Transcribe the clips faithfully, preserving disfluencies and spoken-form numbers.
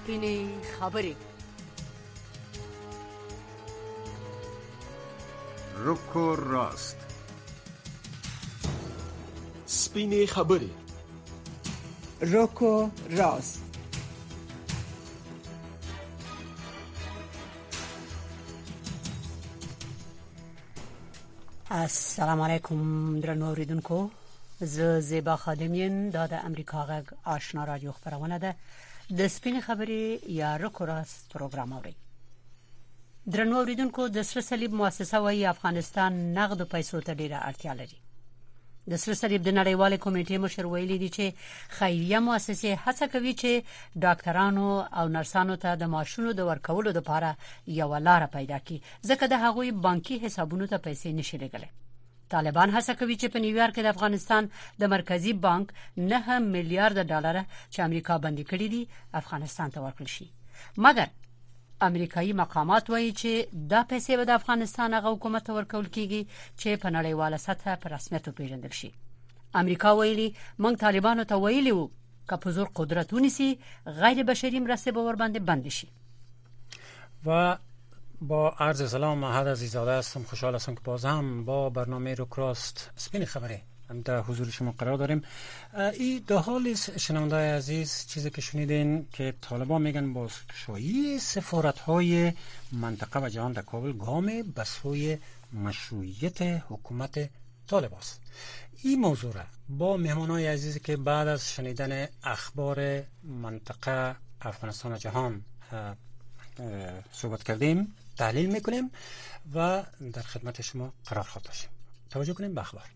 سپینې خبرې. رک و راست. سپینې خبرې. رک و راست. السلام علیکم درنو اوریدونکو، زه زیبا خادمین دا د امریکا غږ آشنا رادیو خبرونه ده. د سپینې خبرې یا رک و راست پروګرام اوري. درنو اوریدونکو، د سره صلیب مؤسسه وايي افغانستان نقد پیسو ته ډیره اړتیا لري. د سره صلیب د نړیوال کمیټې مشر ویلي دي چې خیریه مؤسسې هڅه کوي چې ډاکټرانو او نرسانو ته د معاشونو د ورکولو لپاره یو لار پیدا کړي، ځکه د هغوی بانکي حسابونو ته پیسې نشي لګولای. طالبان هڅه کوي چې په نیویارک کې د افغانستان د مرکزی بانک نه میلیارډ ډالر چې امریکا بندي کړي دي افغانستان ته ورکړل شي، مګر امریکایي مقامات وایي چې دا پیسې به د افغانستان هغه حکومت ته ورکول کیږي چې په نړیواله سطح په رسمیت وپیژندل شي. امریکا ویلي موږ طالبانو ته ویلي وو که په زور قدرت ونیسي غیر بشري مرستې به ورباندې بند شي. و با عرض سلام، احد عزیزاده هستم. خوشحال هستم که باز هم با برنامه رک و راست سپین خبره در حضور شما قرار داریم. این در حال شنونده عزیز چیزی که شنیدین که طالبان میگن بازگشایی سفارت‌های منطقه و جهان در کابل گام به سوی مشروعیت حکومت طالبان است. این موضوع را با مهمانای عزیزی که بعد از شنیدن اخبار منطقه افغانستان و جهان صحبت کردیم تحلیل میکنیم و در خدمت شما قرار خواهد داشتیم. توجه کنیم به اخبار.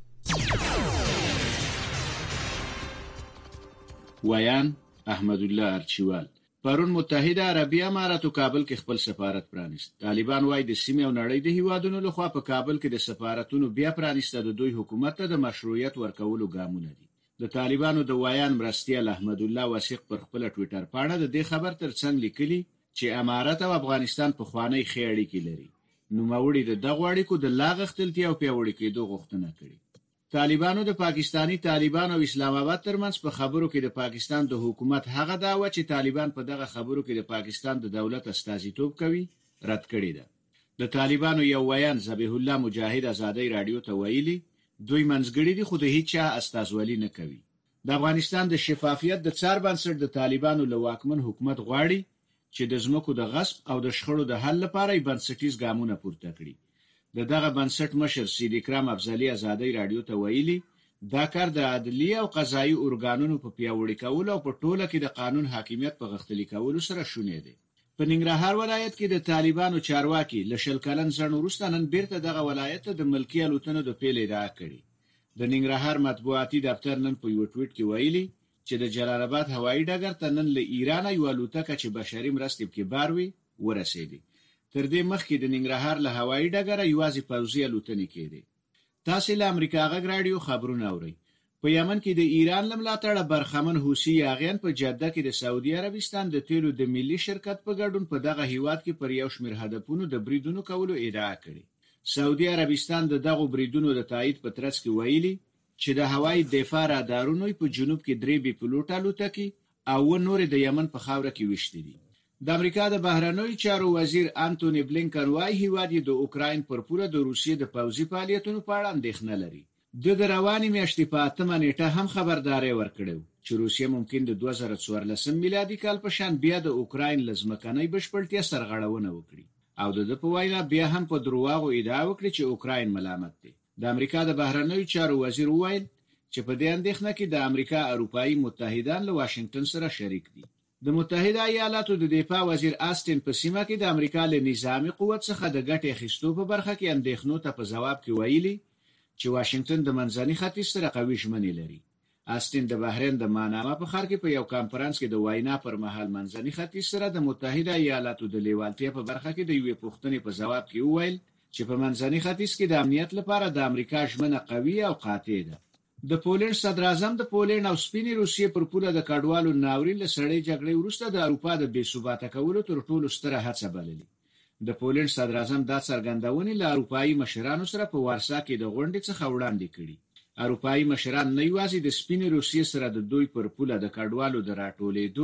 ویان احمد الله ارچیوال پرون متحده عربی امارات او کابل کې خپل سفارت پرانیست. طالبان وايي د سیمې او نړۍ د هیوادونو لخوا په کابل کې د سفارتونو بیا پرانیسته د دوی حکومت ته د مشروعیت ورکولو ګامونه دي. د طالبانو د ویان مرستیال احمد الله وثیق پر خپل ټوئیټر پاڼه د دې خبر ترڅنګ لیکلي چې امارات او افغانستان په خوانی ښې اړیکې لري. نوموړي د دغه اړیکو د لاغښتلتیا او پیاوړي کېدو غوښتنه کړې. طالبانو د پاکستانی طالبان او اسلام آباد ترمنځ په خبرو کې د پاکستان د حکومت هغه دعوه چې طالبان په دغه خبرو کې د پاکستان د دولت استازیتوب کوي رد کړې ده. د طالبانو یو ویان ذبیح الله مجاهد ازادي رادیو ته ویلي دوی منځګړي دي خو د هیڅ چا استازولي نه کوي. د افغانستان د شفافیت د څار بنسټ د طالبانو له واکمن حکومت غواړي چې د ځمکو د غصب او د شخړو د حل لپاره یې بنسټیز ګامونه پورته کړي. د دغه بنسټ مشر سید اکرام افضلی ازادي رادیو ته ویلي دا کار د عدلیه او قضایي ارګانونو په پیاوړي کولو او په ټوله کې د قانون حاکمیت په غښتلي کولو سره شونې دي. په ننګرهار ولایت کې د طالبانو چارواکي له شل کلن ځنډ وروسته نن بیرته دغه ولایت ته د ملکي الوتنو د پیل ادعا کړې. د ننګرهار مطبوعاتي دفتر نن په یو ټویټ کې ویلي چې د جلال آباد هوایي ډګر ته نن له ایران یو الوتکه چې بشري مرستې پکې بار وي ورسېدې. تر دې مخکې د ننګرهار له هوایي ډګره یوازې پوځي الوتنې کېدې. تاسو له امریکا غږ رادیو خبرونه اورئ. په یمن کې د ایران له ملاتړه برخمن حوثي یاغیان په جده کې د سعودي عربستان د تیلو د ملي شرکت په ګډون په دغه هیواد کې پر یو شمېر هدفونو د بریدونو کولو ادعا کړې. سعودي عربستان د دغه بریدونو د تایید په ترڅ کې ویلي چې د هوایي دفاع رادارونو په جنوب کې درې بي پلوټ الوتکې او نور د یمن په خاوره کې وشتې دي. د امریکا د بهرنیو چارو وزیر انټونی بلینکن وايي هیواد د اوکراین پر پوره د روسیې د پوځي فعالیتونو په اړه اندېښنه لري. د رواني میاشتې په اتمه نیټه هم خبرداري ورکړو چې روسیه ممکن د دوه زره څوارلسم میلادي کال په شان بیا د اوکراین لزمکنۍ بشپړتیا سرغړونه وکړي او د په وینا بیا هم په دروغو ادعا وکړي چې اوکراین ملامت دی. د امریکا د بهرنیو چارو وزیر وویل چې په دې اندېښنه کې د امریکا اروپאי متحدان له واشنگټن سره شریک دي. د متحده ایالاتو د دفاع وزیر آستین په سیمه کې د امریکا له نظامی قوت څخه د ګټې اخیستو په برخه کې اندېښنو ته په جواب کې ویلي چې واشنگټن د منځني ختیځ سره قوي ژمنې لري. آستین د بحرین د ماناما په ښار کې په یو کانفرنس کې د وینا پر مهال منځني ختیځ سره د متحده ایالاتو د لیوالتیا په برخه کې د یوې پوښتنې په جواب کې وویل چې په منځني ختیځ کې د امنیت لپاره د امریکا ژمنه قوي او قاطع ده. د پولند صدر اعظم د پولند او سپینې روسیې پر پوله د کډوالو ناورین له سړې جګړې وروسته د اروپا د بې ثباته کولو تر ټولو ستره هڅه بللې. د پولند صدر اعظم دا څرګندونې له اروپایي مشرانو سره په وارسا کې د غونډې څخه وړاندې کړي. اروپایي مشران نه یوازې د سپینې روسیې سره د دوی پر پوله د کډوالو د راټولېدو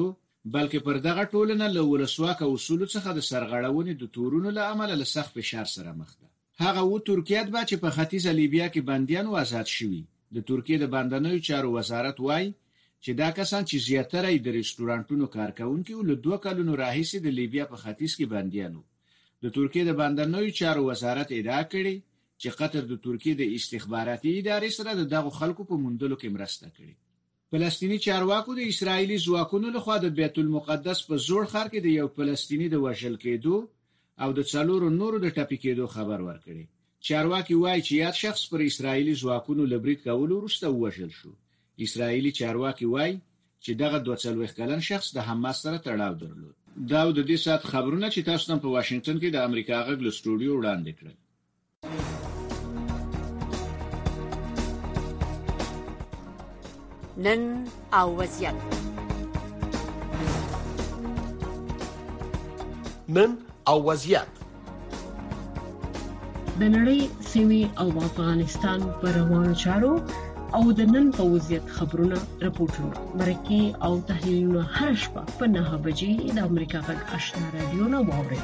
بلکې پر دغه ټولنه له ولسواکه اصولو څخه د سرغړونې د تورونو له امله له سخت فشار سره مخ ده. هغه و ترکیه به چې په ختیځه لیبیا کې بندیان آزاد شوي. د ترکیه د بندنوي چارو وزارت وایي چې دا کسان چې زیاتره یې د رستورانټونو کارکونکي ول دوه کلونو راهیسې د لیبیا په ختیځ کې بندیان وو. د ترکیه د بندنوي چارو وزارت ادعا کړې چې قطر د ترکیه د استخباراتي ادارې سره د دغه خلکو په موندلو کې مرسته کړې. فلسطینی چارواکو د اسرایلی ځواکونو لخوا د بیت المقدس په زوړ ښار کې د یو فلسطینی د وژل کېدو او د څلورو نورو د ټپي کېدو خبر ورکړي. چارواکي وایي چې یاد شخص پر اسرایلی ځواکونو لبرید کولو وروسته وژل شو. اسرایلی چارواکي وایي چې دغه دوه څلوېښت کلن شخص د حماس سره تړاو درلود. دا د دې سات خبرونه چې تاسو نن په واشنگټن کې د امریکا غږ له سټوډیو وړاندې کړل. نن او وضعیت. نن او وضعیت د نړۍ سیمې او افغانستان پر روانو چارو او د نن په وضعیت خبرونه راپورټونه مرکه او تحلیلونه هر شپه په نه بجې د امریکا غږ آشنا رادیو نه واورئ.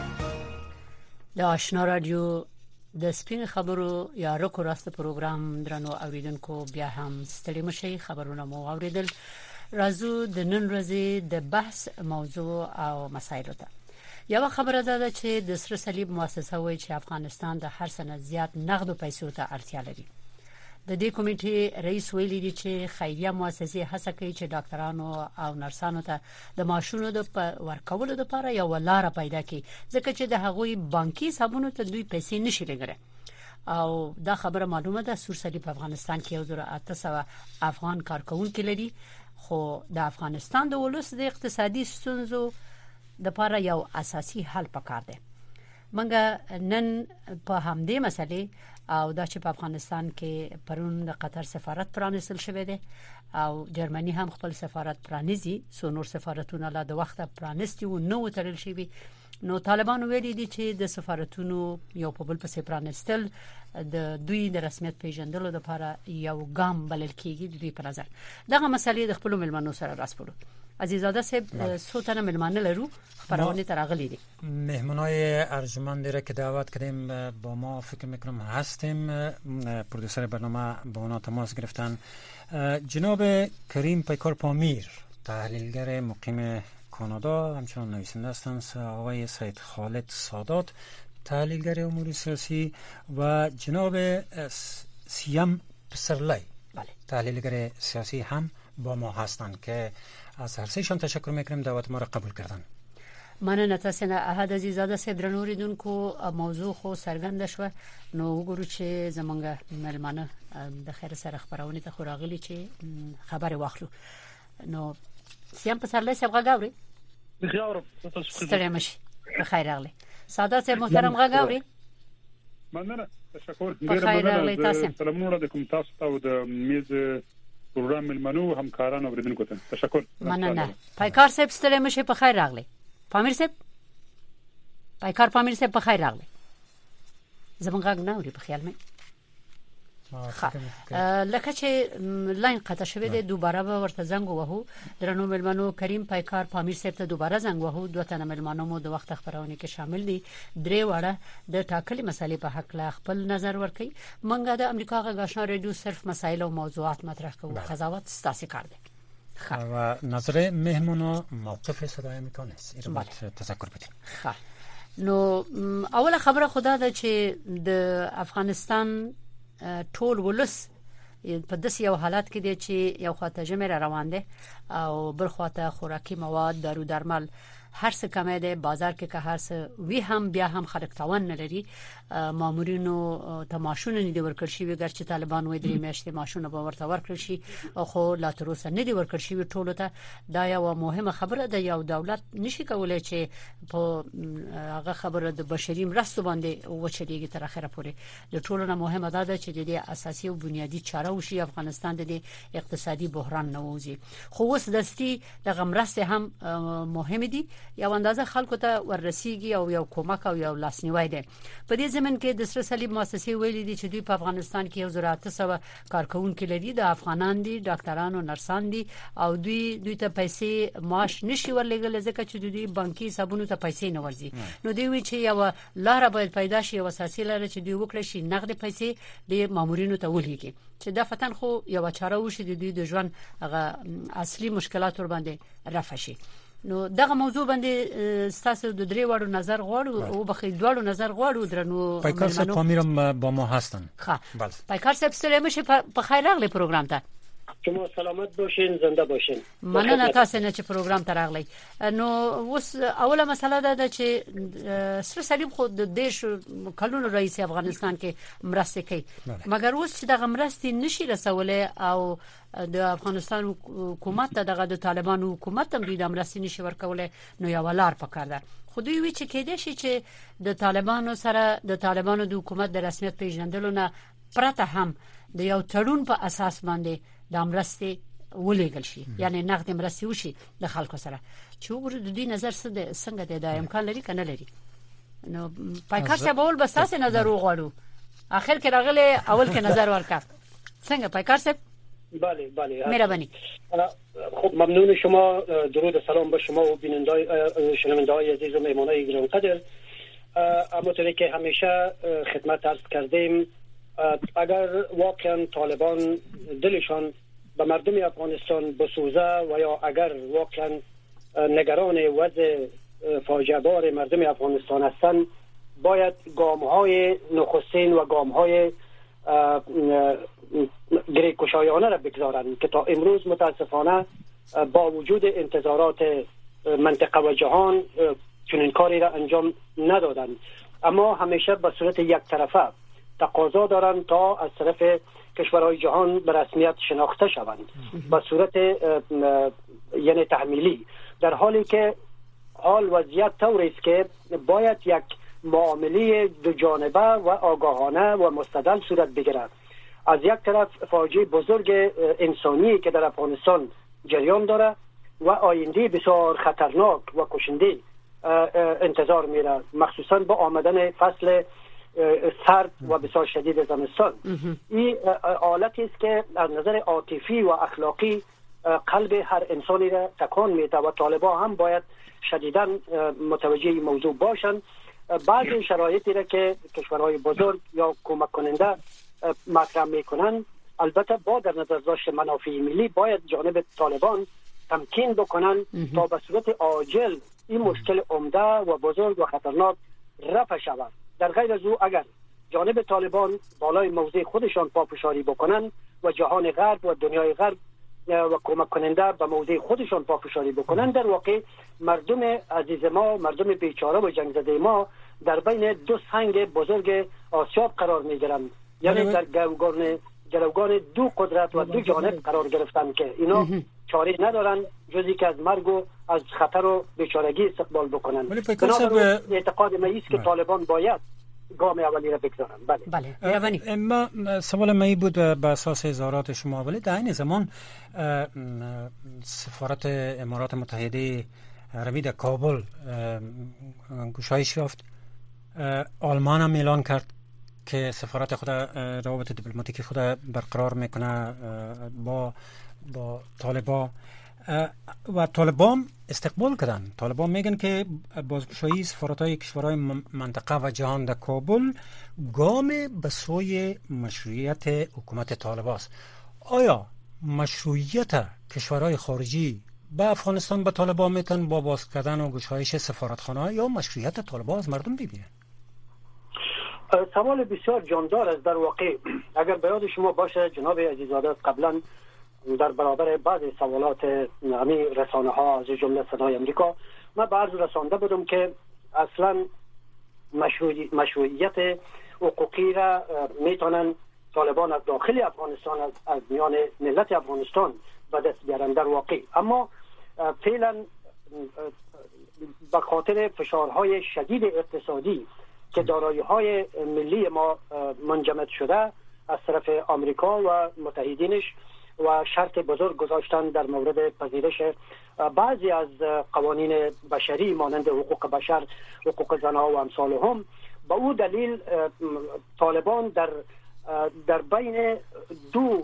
د آشنا رادیو د سپین خبرو یا رکو راست پروګرام درنو اوریدونکو بیا هم ستړي مشي خبرونه مو اوریدل. راځو د نن ورځې د بحث موضوع او مسایلو ته. یو خبره ده چې د سره صلیب مؤسسه وایي چې افغانستان د هر سنه زیات نقد پیسو ته اړتیا لري. د دې کمیټې رئیس ویلي دی چې خیریه مؤسسې هڅه کوي چې ډاکټرانو او نرسانو ته د معاشونو د ورکولو لپاره یو لار پیدا کړي ځکه چې د هغوی بانکي حسابونو ته دوی پیسې نشي لګره. او دا خبره معلومه ده سور صلیب په افغانستان کې یو زره اته سوه افغان کارکونکي لري، خو د افغانستان د ولس د اقتصادي ستونزو د لپاره یو اساسي حل پکار دی. منګه نن په همدې مسلې او دا چې په افغانستان کې پرون د قطر سفارت پرانیستل شوی دی او جرمني هم خپل سفارت پرانیزي، سو نور سفارتونه لا د وخت پرانیستي او نو ترل شي. نو طالبان ویلي دي چې د سفارتونو یو په بل پسې پرانیستل د دوی د رسمیت پیژندلو لپاره یو ګام بلل کېږي. د دوی په نظر دغه مسلې د خپل ملمنو سره راسپړو. عزیزاده صاحب سوتنه ملمانه لرو خبرونه ترغلی دي. مهمونای ارجمند را که دعوت کردیم با ما فکر میکنم هستیم. پرودوسر برنامه با اونا تماس گرفتن. جناب کریم پیکار پامیر تحلیلگر مقیم کانادا، همچنان نویسنده هستند. آقای سید خالد سادات تحلیلگر امور سیاسی و جناب سیام پسرلی تحلیلگر سیاسی هم با ما هستند که از هر سهشان تشکر میکنیم دعوت ما را قبول کردن. مننه تاسو نه احد عزیزاده صاحب درنوریدونکو موضوع خو سرګند شو. نو وګورو چې زمونږ ملمانه د خیر سره خبرونه ته خوراغلی چې خبره واخلو. نو سیام پسرلی صاحب غاوري بخیر تاسو ستړي مشي بخیر راغلی. ساده صاحب محترم غاوري مننه تشکر بخیر راغلی تاسو. سلامونه علیکم تاسو ته د میز پروګرام ملمنو همکاران اوریدونکو ته تشکر. مننه پیکار صاحب ستړي مشي په خیر راغلی. پامیر صاحب پیکار پامیر صاحب په خیر راغلی. زمونږ غږ نه اوري په خیال مې. لکه چې لاین قطع شوی دی دوباره به ورته زنګ وهو. درنو ملمنو کریم پیکار پامیر صاحب ته دوباره زنګ وهو. دوه تنه ملمنو مو د وخت خبرونه کې شامل دي. درې وړه د ټاکلي مسالې په حق لا خپل نظر ورکړي. منګه د امریکا غږ آشنا رادیو صرف مسایل او موضوعات مطرح کوو. قضاوت ستاسو کار دی و نظر مهمونا موقف صدای امریکا نیست. این رو تذکر بدیم. خب نو اول خبره خدا ده چې د افغانستان ټول ولس په داسې یو حالت کې دی چې یو خواته جمع روان دي او بل خواته خوراکي مواد دارو درمل هر څه کمه ده. بازار کې که هر څه وی هم بیا هم خلک توان نه لري. مامورینو تماشونه نه دی ورکړ شي ګر چې طالبان وې درې میاشتې ماشونه به ورته ورکړ شي خو لا تر اوسه نه دی ورکړ شي ټولو ته. دا یو مهمه خبره ده. یو دولت نشي کولای چې په هغه خبره د بشري مرستو باندې وچریږي تر اخره پورې. د ټولو نه مهمه ده چې د اساسي او بنیادی چاره وشي افغانستان د اقتصادي بحران نه وځي. خو اوس دستي د غمرسته هم مهم دي یو اندازه خلکو ته ورسیږي او یو کومک او یو لاسنیوي دی. په دې زمن کې د سره صلیب مؤسسې ویلي دي چې دوی په افغانستان کې یو زراعت سره کارکونکو لري، د افغانان دي، ډاکټرانو، نرسان دي او دوی دوی ته پیسې معاش نشي ورلګل ځکه چې دوی بانکي حسابونو ته پیسې نه ورځي. نو دوی وی چې یو لار باید پیدا شي، یو اساسي لار چې دوی وکړي شي نقد پیسې د مامورینو ته ولېږي چې د فتن خو یو چاره وشي د دوی د ژوند هغه اصلي مشکلات ور باندې رفع شي. نو دغه موضوع باندې ستاسو د درې وړو نظر غواړو او بخې دوړو نظر غواړو درنو پایکار صاحب پامیرم با ما هستن. ښه پایکار صاحب سلام شه په خیر راغلی پروګرام ته. شما سلامت باشین، زنده باشین. مننه تاسو نه چې پروګرام ته راغلی. نو اوس اوله مسله ده چې سره صلیب خو د دیش کلونو رئیس افغانستان کې مرسته کوي، مګر اوس چې دغه مرسته نشي رسوله او د افغانستان حکومت دغه د طالبانو حکومت هم دوی د مرسته نشي ورکوله، نو یو لار پکار ده. خو دوی وی چې کېده شي چې د طالبانو سره د طالبانو د حکومت د رسمیت پیژندلو نه پرته هم د یو تړون په اساس باندې د مرستې ولېګل شي، یعنی نقد مرستې وشي د خلکو سره. چې وګورئ د دې نظر څه څنګه دی، د امکان لري کنه لري؟ نو پایکار صاحب اول بس تاسو نظر وغواړو، اخر کې راغلی اول کې نظر ورکړ. څنګه پایکار صاحب؟ بله بله مهربانی. خب ممنون شما، درود و سلام به شما و بینندای شنونده‌های عزیز و مهمانای گرانقدر. همونطوری که همیشه خدمت عرض کردیم، اگر واقعا طالبان دلشان به مردم افغانستان بسوزه و یا اگر واقعا نگران وضع فاجعه بار مردم افغانستان هستند، باید گام‌های نخستین و گام‌های گریه‌گشایانه را بگذارند که تا امروز متاسفانه با وجود انتظارات منطقه و جهان چنین کاری را انجام ندادند، اما همیشه به صورت یک طرفه تقاضا دارند تا از طرف کشورهای جهان به رسمیت شناخته شوند به صورت یعنی تحمیلی، در حالی که حال وضعیت طوری است که باید یک معامله دو جانبه و آگاهانه و مستدل صورت بگیرد. از یک طرف فاجعه بزرگ انسانی که در افغانستان جریان داره و آینده بسیار خطرناک و کشنده انتظار میره، مخصوصا با آمدن فصل سرد و بسیار شدید زمستان. این حالتی است که از نظر عاطفی و اخلاقی قلب هر انسانی را تکان میده و طالبان هم باید شدیداً متوجه این موضوع باشند. بعضی شرایطی را که کشورهای بزرگ یا کمک کننده مطرح میکنن، البته با در نظر داشت منافع ملی، باید جانب طالبان تمکین بکنن تا به صورت عاجل این مشکل عمده و بزرگ و خطرناک رفع شود. در غیر از او اگر جانب طالبان بالای موضع خودشان پافشاری بکنن و جهان غرب و دنیای غرب و کمک کننده به موضع خودشان پافشاری بکنن، در واقع مردم عزیز ما، مردم بیچاره و جنگ زده ما در بین دو سنگ بزرگ آسیاب قرار میگیرند، یعنی در گروگان گروگان دو قدرت و دو جانب قرار گرفتن که اینا چاره ندارن جزی که از مرگ و از خطر و بیچارگی استقبال بکنن. بنابراین اعتقاد ما است که طالبان باید گام اولی را بگذارن. بله بله. ما سوال ما بود به اساس اظهارات شما، ولی در این زمان سفارت امارات متحده عربی در کابل گشایش یافت. آلمان هم اعلان کرد که سفارت خود روابط دیپلماتیکی خود برقرار میکنه با با طالبان و طالبان استقبال کردن. طالبان میگن که بازگشایی سفارت‌های کشورهای منطقه و جهان در کابل گام به سوی مشروعیت حکومت طالبان است. آیا مشروعیت کشورهای خارجی به افغانستان به طالبان میتون با باز کردن و گشایش سفارتخانه یا مشروعیت طالبان از مردم ببینه؟ سوال بسیار جاندار است. در واقع اگر به یاد شما باشه جناب عزیزاده قبلا در برابر بعضی سوالات همین رسانه ها از جمله صدای امریکا من به عرض رسانده بودم که اصلا مشروعی مشروعیت حقوقی را میتونن طالبان از داخل افغانستان از, از میان ملت افغانستان به دست بیارن در واقع، اما فعلا به خاطر فشارهای شدید اقتصادی که دارایی‌های ملی ما منجمد شده از طرف آمریکا و متحدینش و شرط بزرگ گذاشتن در مورد پذیرش بعضی از قوانین بشری مانند حقوق بشر، حقوق زنها و امثالهم. با او دلیل طالبان در در بین دو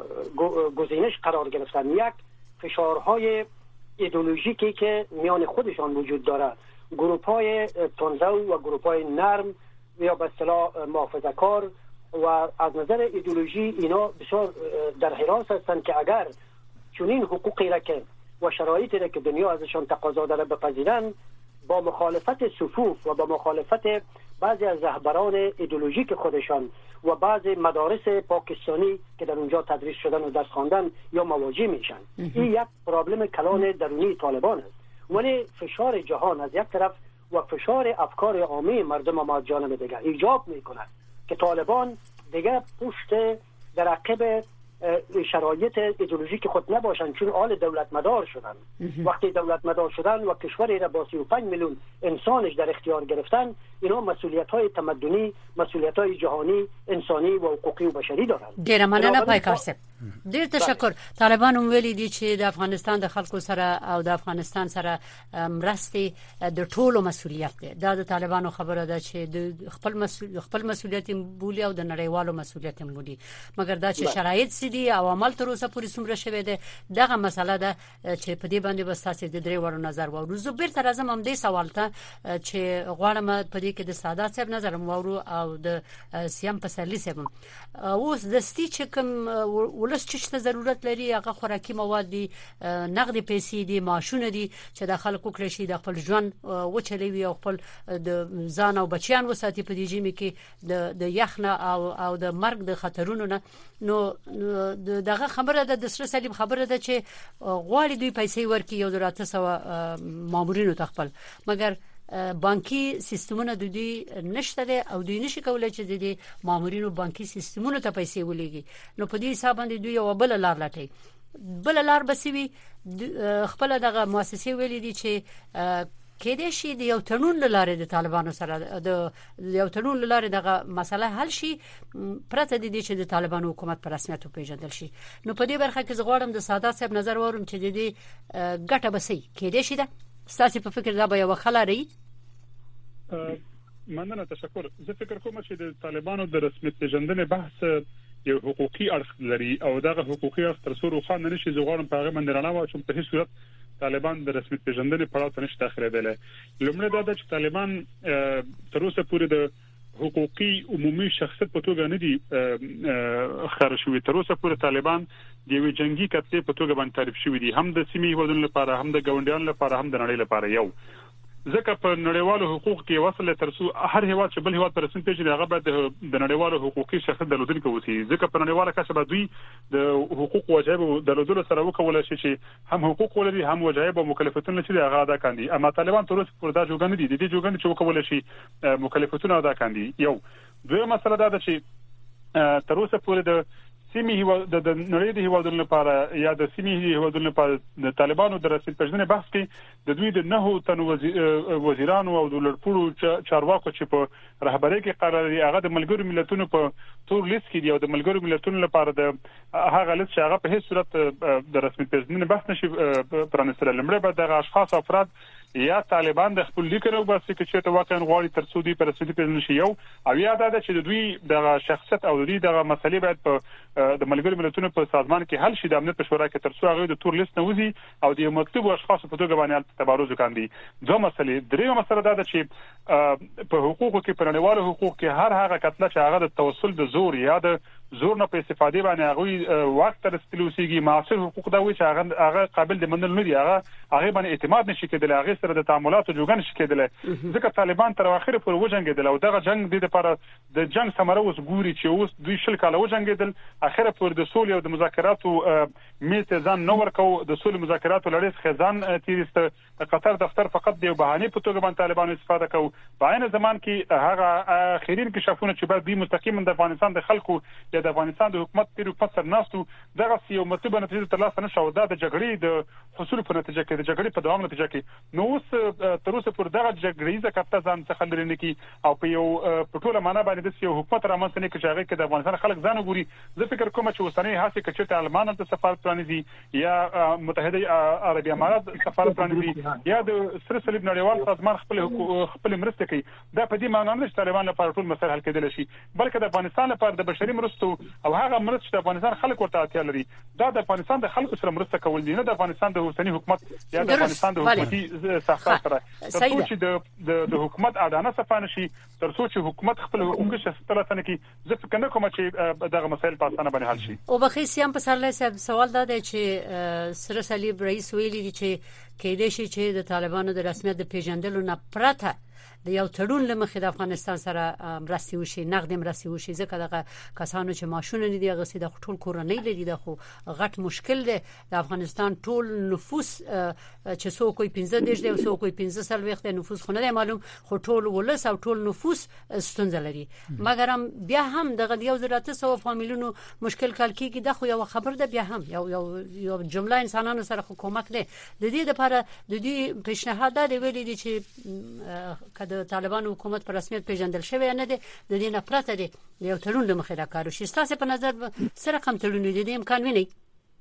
گزینش قرار گرفتن. یک، فشارهای ایدئولوژیکی که میان خودشان وجود داره، گروه‌های تندرو و گروه‌های نرم یا به اصطلاح محافظه‌کار، و از نظر ایدئولوژی اینا بسیار در حراس هستند که اگر چنین حقوقی را که و شرایطی را که دنیا ازشان تقاضا داره بپذیرن، با مخالفت صفوف و با مخالفت بعضی از رهبران ایدئولوژیک خودشان و بعضی مدارس پاکستانی که در اونجا تدریس شدن و درس خواندن یا مواجه میشن. این یک پرابلم کلان درونی طالبان است. ولی فشار جهان از یک طرف و فشار افکار عامه مردم ما از جانب دیگر ایجاب میکند که طالبان دیگه پشت در عقب شرایط ایدئولوژیک خود نباشند، چون آل دولت مدار شدن. وقتی دولت مدار شدن و کشوری را با سی و پنج میلیون انسانش در اختیار گرفتن، اینا مسئولیت های تمدنی، مسئولیت های جهانی، انسانی و حقوقی و بشری دارند. ډیر مننه پایکار صاحب، ډیر تشکر. طالبان ویلي دي چې د افغانستان د خلکو سره او د افغانستان سره مرستې د ټولو مسؤلیت ده. دا د طالبانو خبره ده چې د خپل مسؤل خپل مسؤلیت بولي او د نړیوالو مسؤلیت بولي، مګر دا چې شرایط دي او عمل تر اوسه پورې څومره شوی دی دغه مسله ده چې په دې باندې بس تاسو د درې وړو نظر وورو. زه بیرته راځم هم دې سوال ته چې غواړم په دې کې د سادات صاحب نظر وورو او د سیام پسرلی صاحب. اوس د ستې چې کوم ولس چې ضرورت لري هغه خوراکي مواد دي، نقدي پیسې دي، معاشونه دي چې د خلکو کړی شي د خپل ژوند وچلوي او خپل د ځان او بچیان وساتي په دې جمی کې د د یخنه او او د مرګ د خطرونو نه. نو دغه خبره ده، د سره سلیم خبره ده چې غواړي دوی پیسې ورکړي یو دراته سو مامورینو تخپل، مګر بانکي سیستمونه د دوی نشته ده او دوی نشي کولای چې د مامورینو بانکي سیستمونو ته پیسې ولېږي. نو په دې حساب باندې دوی یو بل لار لټي، بل لار بسوي خپل دغه مؤسسې ویلي دي چې کې دې شي د یو تړون لاره د طالبانو سره د یو تړون لاره دغه مسله حل شي پرته د دې چې د طالبانو حکومت په رسمیت پیژندل شي. نو په دې برخه کې زغړم د سادات صاحب نظر وروم چې د دې ګټه بسې کې دې شي ده ستاسو په فکر دا به یو خلاري. مننه، تشکر. زه فکر کوم چې د طالبانو د رسمیت پیژندنې بحث یو حقوقي اړخ لري او دغه حقوقي اړخ تر څو روښانه نشي زغړم په هغه باندې رڼا واچوم په هیڅ صورت طالبان د رسمیت پیژندنې پړاو ته نشي داخلېدل. لومړی دا چې طالبان تر اوسه پورې د حقوقي عمومي شخصیت په توګه نه دي ښکار شوی. تر اوسه پورې طالبان د یو جنگي کتلې په توګه باندې تعریف شوی دي، هم د سیمې هیوادونو لپاره، هم د ګاونډیانو لپاره، هم د نړۍ لپاره. یو ځکه په نړیوالو حقوق کې وصل تر څو هر هیواد چې بل هیواد پر رسمي پیژني هغه باید د نړیوالو حقوقي شخصیت درلودونکي وي. ځکه په نړیواله کچه به دوی د حقوق واجب درلودلو سره وکولای شي چې هم حقوق ولري، هم واجب او مکلفیتونه چې هغه ادا کاندي. اما طالبان تر اوسه پورې دا جوګن دي، د دې جوګن چې وکولای شي مکلفیتونه ادا کاندي. یو دویمه مسله دا ده چې تر اوسه پورې د سیمې هیواد د نړۍ د هیوادونو لپاره یا د سیمې هیوادونو لپاره د طالبانو د رسمیت پیژندنې بحث کې د دوی د نهو تن وزیرانو او د لړپوړو چارواکو چې په رهبرۍ کې قرار لري هغه د ملګرو ملتونو په تور لیست کې دی او د ملګرو ملتونو لپاره د هغه لیست چې هغه په هیڅ صورت د رسمیت پیژندنې بحث نشي پرانستل. لمړی به د اشخاص افراد یا طالبان د خپل لیکنو باسي چې ته واقعا غواړي تر څو دوی پر رسمیت پیژندل شي یو او یا دا چې دوی د شخصیت او دوی د مسلې باید په د ملګرو ملتونو په سازمان کې حل شي د امنیت په شورا کې تر څو هغه د تور لیست نه وځي او د مکتوب اشخاص په توګه باندې تبارز وکاندي. دوه مسلې. درېمه مسله دا ده چې په حقوقو کې په نړیوالو حقوقو کې هر هغه کتله چې هغه د توسل د زور یا د زور نه په استفادې باندې هغه وخت تر استلوسیږي معاصر حقوق دا وي چې هغه هغه قابل د منل نه دي، هغه هغه باندې اعتماد نشي کېدل، هغه سره د تعاملاتو جوګن شي کېدل. ځکه طالبان تر اخره پورې وجنګیدل او دغه جنگ د لپاره د جنگ ثمره اوس ګوري چې اوس دوی شل کاله وجنګیدل، اخره پورې د سولې او د مذاکراتو میته ځان نو ورکو، د سولې مذاکراتو لړۍ خزان تیرست د قطر دفتر فقط د بهانه په توګه باندې طالبان استفاده کوي. په عین زمان کې هغه اخرین کشفونه چې بعد دوی مستقیما د افغانستان د خلکو د افغانستان د حکومت پیرو پسر ناستو دغه یو مطلب نتیجه تر لاسه نشو دا د جګړې د حصول په نتیجه کې د جګړې په دوام نتیجه کې نو اوس تر اوسه پر دغه جګړې ځکه ځان څخه لري نه کی او په یو په ټوله معنا باندې د یو حکومت رامنځته نه کې چې هغه کې د افغانستان خلک ځان وګوري. زه فکر فکر کوم چې اوسنۍ هڅې کچې طالبان د سفارت پرانیزي یا متحده عربی امارات سفارت پرانیزي یا د سره صلیب نړیوال سازمان خپل خپل مرسته کوي دا په دې معنی نه چې طالبان لپاره ټول مسایل حل کېدل شي بلکې د افغانستان لپاره د بشري مرستو او هغه مرستې چې د افغانستان خلک ورته اړتیا لري دا د افغانستان د خلکو سره مرسته کول دي نه د افغانستان د اوسنۍ حکومت یا د افغانستان د حکومتي ساختار سره ترڅو چې د د حکومت اډانه صفانه شي ترڅو چې حکومت خپل حقوق شخصي ترلاسه کړي زه فکر نه کوم چې دغه مسایل په اسانه باندې حل شي او بخي سیام په سره صاحب سوال دا دی چې سره صلیب رئیس ویلي دي چې کېدې شي چې د طالبانو د رسمیت د پیژندلو نه پرته د یو تړون لمخې د افغانستان سره مرستي وشي نقد مرستي وشي ځکه دغه کسانو چې ماشونه نه دي غسي د ټول کورنۍ لري د خو غټ مشکل دی د افغانستان ټول نفوس چې څو کوئی پنځه دیش دی او څو کوئی پنځه سل وخت نفوس خو نه دی معلوم خو ټول ولس او ټول نفوس ستونزه لري مګر هم بیا هم دغه یو زراعت سو فامیلونو مشکل کال کیږي د خو یو خبر ده بیا هم یو یو یو جمله انسانانو سره حکومت دی د دې لپاره د دې پیشنهاد دی ویلي دي چې د طالبان حکومت په رسمیت پیژندل شوی نه دی د دې نه پرته دی یو تړون له مخې راکارو شي تاسو په نظر سره کوم تړون دی د امکان ویني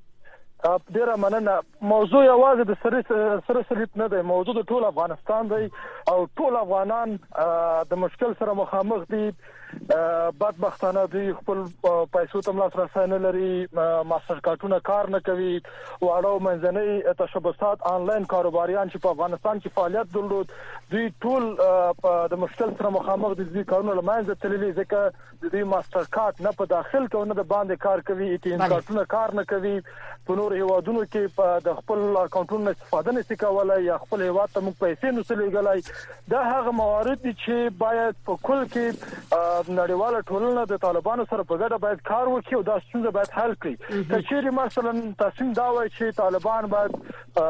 ډیره مننه موضوع یوازې د سره سره صلیب نه دی موضوع د ټول افغانستان دی او ټول افغانان د مشکل سره مخامخ دي بدبختانه دوی خپل پیسو ته لاس رسانه لري ماستر کارتونه کار نه کوي واړو منځنۍ تشبثات آنلاین کاروباریان چې په افغانستان کې فعالیت درلود دوی ټول د مشکل سره مخامخ دي دوی کارونه لمانځه تللي ځکه د دوی ماستر کارت نه په داخل کې نه د باندې کار کوي ای ټی ام کارتونه کار نه کوي په نور هیوادونو کې د خپل اکاونټونو استفاده نشي کولای یا خپل هیواد ته موږ پیسې نو سلېګلای دا هغه موارد دي چې باید په کل کې نړیواله ټولنه د طالبانو سره په ګډه باید کار وکړي او دا ستونزه باید حل کړي کچېری مثلا تصمیم دا وایي چې طالبان باید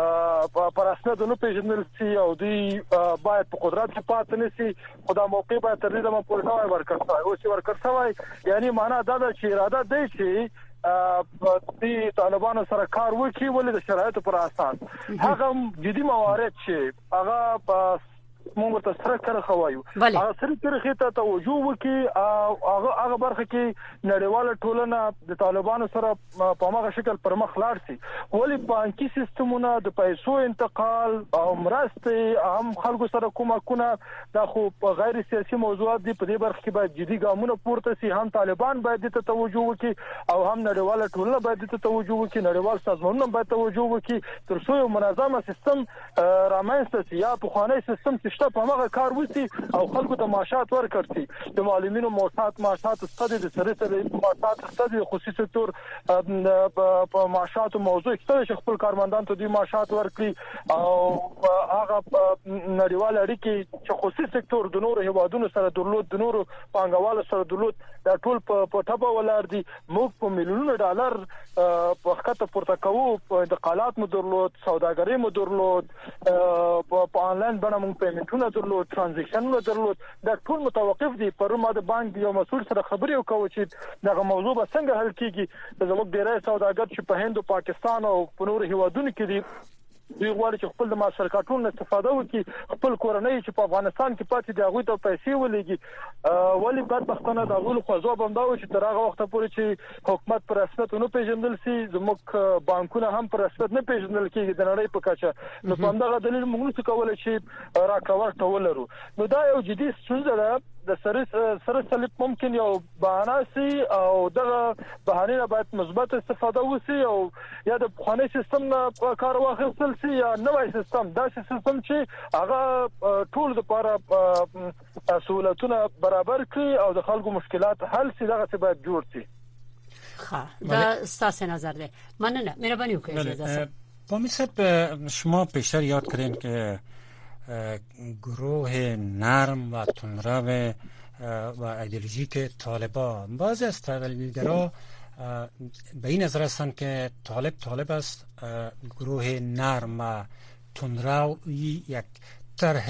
پر اساس د نو پیژندل شي او دوی باید په قدرت کې پاتې نشي خدای موقع باید تر دې د پورټاوي ورکړي او چې ورکړي یعنی معنا دا ده چې اراده دی چې د طالبانو سره کار وکړي ولې د شرایطو پر اساس هغه جدي موارد چې هغه موږ ته سره کړه خوایو هغه سره ترخه ته توجه وکي او هغه هغه برخه کې نړیواله ټولنه د طالبانو سره په ماغه شکل پر مخ لاړ شي ولی بانکي سیستمونه د پیسو انتقال او مرستې هم خلکو سره کومکونه د خو غیر سیاسي موضوعات دي په دې برخه کې باید جدي ګامونه پورته شي هم طالبان باید ته توجه وکي او هم نړیواله ټولنه باید ته توجه وکي نړیوال سازمانونه باید توجه وکي تر څو یو منظم سیستم رامنځته شي یا په خانه سیستم چې په هغه کار وسی او خلکو ته معاشات ورکړي د معلمینو معاشات معاشات ستدي د سره سره معاشات ستدي خصوصي سکتور په معاشات موضوع کې خپل کارمندان ته د معاشات ورکړي او هغه نړیوال اړیکې چې خصوصي سکتور د نورو هیوادونو سره درلود د نورو پانګوالو سره درلود دا ټول په ټبه ولر دي موږ په میلیونونو ډالر په خطه پورته کوو په انتقالات مو درلود سوداګري مو درلود په آنلاین باندې موږ پیمنټونه درلود ترانزیکشنونه درلود دا ټول متوقف دي پر ما د بانک یو مسؤل سره خبرې وکړو چې دغه موضوع به څنګه حل کیږي زموږ ډیری سوداګر چې په هند او پاکستان او په نورو هیوادونو کې دي دوی غواړي چې خپل د ماستر کارتونو استفاده وکړي خپل کورنۍ چې په افغانستان کې پاتې دي هغه ته پیسې ولېږي ولی بدبختانه د غول خو ځواب هم دا و چې تر هغه وخت پورې چې حکومت پر رسمیت نه پیژندل شي زموږ بانکونه هم پر رسمیت نه پیژندل کېږي د نړۍ په کچه نو په همدغه دلیل موږ نشو کولای چې راکاور ټولرو نو دا یو جدي ستونزه ده د سره سره صلیب ممکن یو بهانه سي او دغه بهانه باید مثبت استفاده وسی او یا د خانه سیستم نه کار واخیستل سي یا نوې سیستم دا سیستم چې هغه ټول د لپاره سہولتونه برابر کړي او د خلکو مشکلات حل سي دغه څه باید جوړ سي ها دا ستاسو نظر ده مننه مهرباني وکړئ با میسب شما پیشتر یاد کردین که گروه نرم و تندرو و ایدئولوژیک طالبان بعضی از تحلیلگرا به این نظر هستند که طالب طالب است گروه نرم و تندرو یک طرح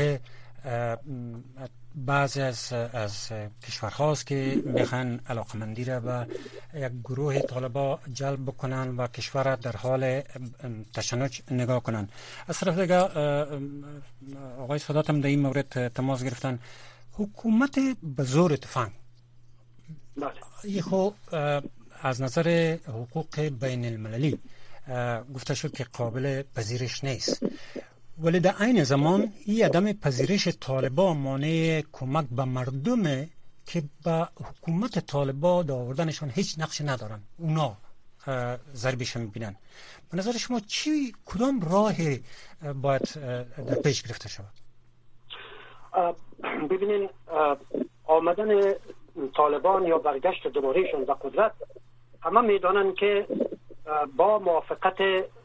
بعضی از از کشورهاست که میخوان علاقمندی را به یک گروه طالبا جلب بکنن و کشور را در حال تشنج نگاه کنن. از طرف دیگه آقای سادات هم در این مورد تماس گرفتن حکومت به زور تفنگ. بله. خو از نظر حقوق بین المللی گفته شد که قابل پذیرش نیست، ولی در عین زمان این عدم پذیرش طالبان مانع کمک به مردم که به حکومت طالبان در آوردنشان هیچ نقش ندارن، اونا ضربش میبینن. به نظر شما چی کدام راه باید در پیش گرفته شود؟ ببینین آمدن طالبان یا برگشت دوبارهشون به قدرت همه میدانن که با موافقت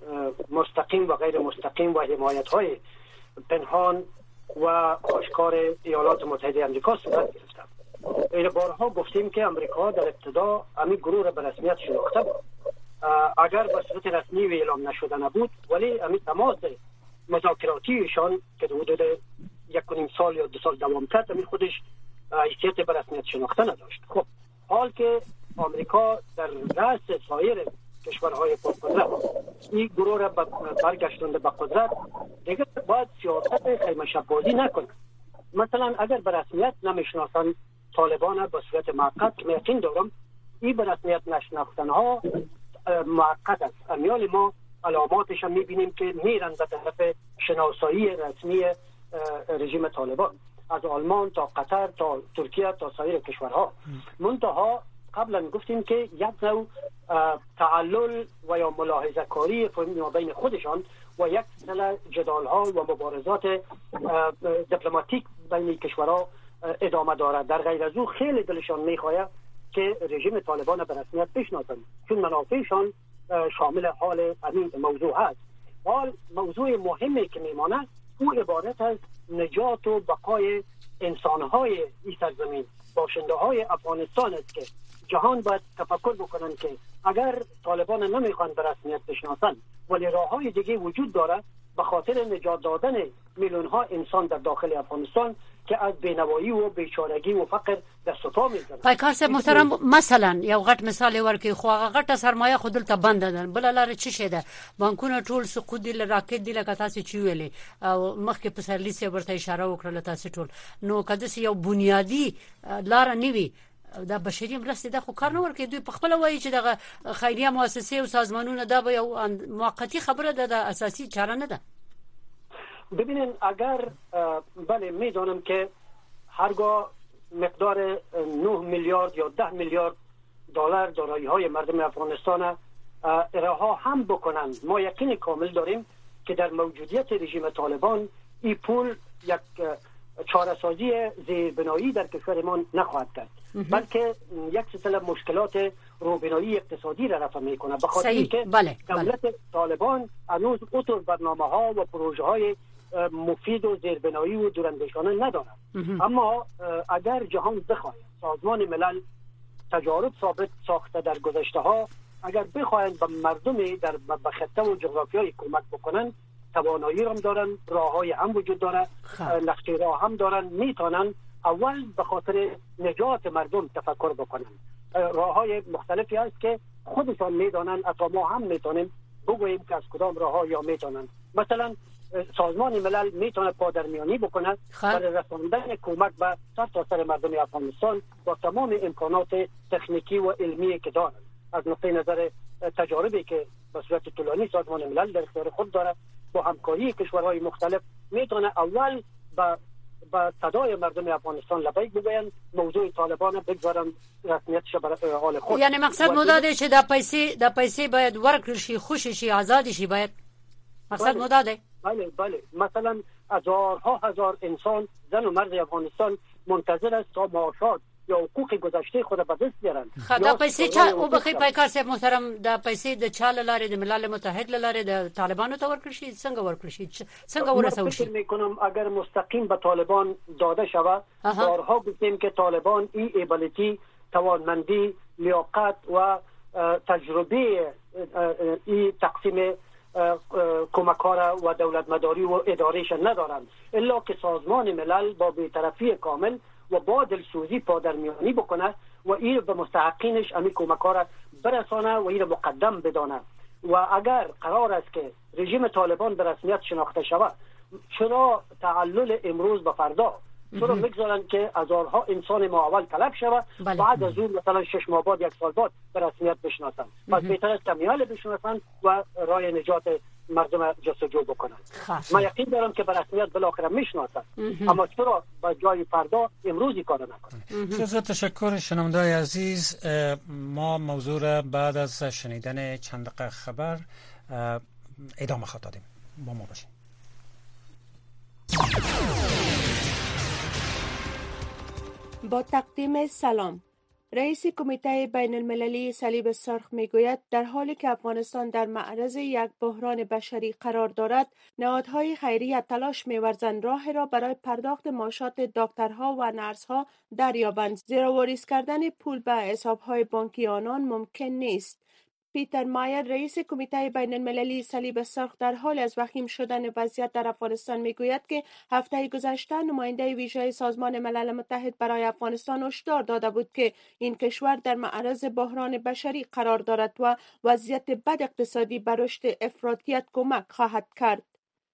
مستقیم و غیر مستقیم و حمایت های پنهان و آشکار ایالات متحده آمریکا صورت گرفته. این بارها گفتیم که آمریکا در ابتدا همین گروه را به رسمیت شناخته بود. اگر به صورت رسمی و اعلام نشده نبود، ولی همین تماس مذاکراتیشان که حدود یک و نیم سال یا دو سال دوام کرد همین خودش حیثیت به رسمیت شناخته نداشت. خب حال که آمریکا در رأس سایر کشورهای پرقدرت این گروه را برگشتنده به قدرت، دیگه باید سیاست خیمه شبازی نکنه. مثلا اگر به رسمیت نمیشناسن طالبان به صورت موقت، که یقین دارم این به رسمیت نشناختن ها موقت است. امیال ما علاماتش هم میبینیم که میرن به طرف شناسایی رسمی رژیم طالبان، از آلمان تا قطر تا ترکیه تا سایر کشورها. منتها قبلا گفتیم که یک نوع تعلل و یا ملاحظه کاری بین خودشان و یک سلسله جدال ها و مبارزات دیپلماتیک بین کشورها ادامه دارد. در غیر از او خیلی دلشان میخواهد که رژیم طالبان به رسمیت بشناسند، چون منافعشان شامل حال همین موضوع هست. حال موضوع مهمی که میماند او عبارت از نجات و بقای انسانهای این سرزمین، باشنده های افغانستان است که جهان باید تفکر بکنن که اگر طالبان نمیخوان به رسمیت بشناسن، ولی راه های دیگه وجود داره به خاطر نجات دادن میلیون ها انسان در داخل افغانستان که از بینوایی و بیچارگی و فقر دست و پا میزنن. پیکار صاحب محترم، مثلا یو غټ مثال ورکړي، خو هغه غټه سرمایه خو دلته بند ده، بل لاره چی شه ده، بانکونه ټول سقوط دي، راکټ دي، لکه تاسو چې ویلې او مخکې په سرلی سي ورته اشاره وکړه تاسو ټول. نو کده یو بنیادی لار نیوي دا بشري مرسته ده، خو کار نه ورکړي. دوی په خپل وایي چې دغه خیریه مؤسسې او سازمانونه دا به یو موقتی خبره ده، د اساسي چاره نه ده. ببینین اگر بله میدانم که هرگاه مقدار نه میلیارد یا ده میلیارد دلار دارایی های مردم افغانستان رها هم بکنند، ما یقین کامل داریم که در موجودیت رژیم طالبان این پول یک چاره‌سازی زیربنایی در کشورمان نخواهد کرد، بلکه یک سلسله مشکلات روبنایی اقتصادی را رفع میکنه، به خاطر اینکه بله، دولت بله. طالبان هنوز اطور برنامه ها و پروژه های مفید و زیربنایی و دوراندیشانه ندارد. اما اگر جهان بخواهد، سازمان ملل تجارب ثابت ساخته در گذشته ها، اگر بخواهند به مردم در خطه و جغرافیای کمک بکنن، توانایی هم دارن، راههای هم وجود داره، نقشه راه هم دارن، میتونن اول به خاطر نجات مردم تفکر بکنن. راههای مختلفی هست که خودشان میدانن، اتا ما هم میتونیم بگوییم که از کدام راهها یا میتونن. مثلا سازمان ملل میتونه پادرمیانی بکنه برای رساندن کمک به سر تا سر مردم افغانستان با تمام امکانات تکنیکی و علمی که دارن. از نقطه نظر تجاربی که به صورت طولانی سازمان ملل در اختیار خود داره، با همکاری کشورهای مختلف میتونه اول با با صدای مردم افغانستان لبیک بگوین، موضوع طالبان بگذارن رسمیتش برای حال خود. یعنی مقصد مداده چې د پیسې د پیسې باید ورکړل شي، خوشی شي، آزاد شي، باید مقصد مداده. بله بله، مثلا هزارها هزار انسان زن و مرد افغانستان منتظر است تا معاشات یا حقوق گذشته خود به دست بیارن. خدا پیسې چا او بخې پیکار صاحب محترم، د پیسې د چاله لارې د ملل متحد لارې د طالبانو ته ورکړل شي، څنګه ورکړل شي، څنګه ورسول شي؟ فکر میکنم اگر مستقیم به طالبان داده شود، بارها گفتیم که طالبان این ایبیلیتی، توانمندی، لیاقت و تجربه این تقسیم کمک‌ها و دولت مداری و ادارهش ندارند، الا که سازمان ملل با بی‌طرفی کامل و با دلسوزی پادرمیانی بکنه و این به مستحقینش امی کمک‌ها را برسانه و این مقدم بدانه. و اگر قرار است که رژیم طالبان به رسمیت شناخته شود، چرا تعلل امروز به فردا چرا میگذارن که هزارها انسان ما اول طلب شود بعد از اون مثلا شش ماه بعد یک سال بعد به رسمیت بشناسن؟ پس بهتر است کمیال بشناسن و راه نجات مردم جستجو بکنن. من یقین دارم که به رسمیت بالاخره میشناسن، اما چرا با جای فردا امروزی کار نکنن؟ بسیار تشکر شنونده‌های عزیز. ما موضوع را بعد از شنیدن چند دقیقه خبر ادامه خواهیم دادیم. با ما باشید. با تقدیم سلام. رئیس کمیته بین المللی صلیب سرخ میگوید در حالی که افغانستان در معرض یک بحران بشری قرار دارد، نهادهای خیریه تلاش می‌ورزند راه را برای پرداخت معاشات دکترها و نرس‌ها دریابند، زیرا واریز کردن پول به حساب‌های بانکی آنان ممکن نیست. پیتر مایر رئیس کمیته بین المللی صلیب سرخ در حال از وخیم شدن وضعیت در افغانستان میگوید که هفته گذشته نماینده ویژه سازمان ملل متحد برای افغانستان هشدار داده بود که این کشور در معرض بحران بشری قرار دارد و وضعیت بد اقتصادی به رشد افراطیت کمک خواهد کرد.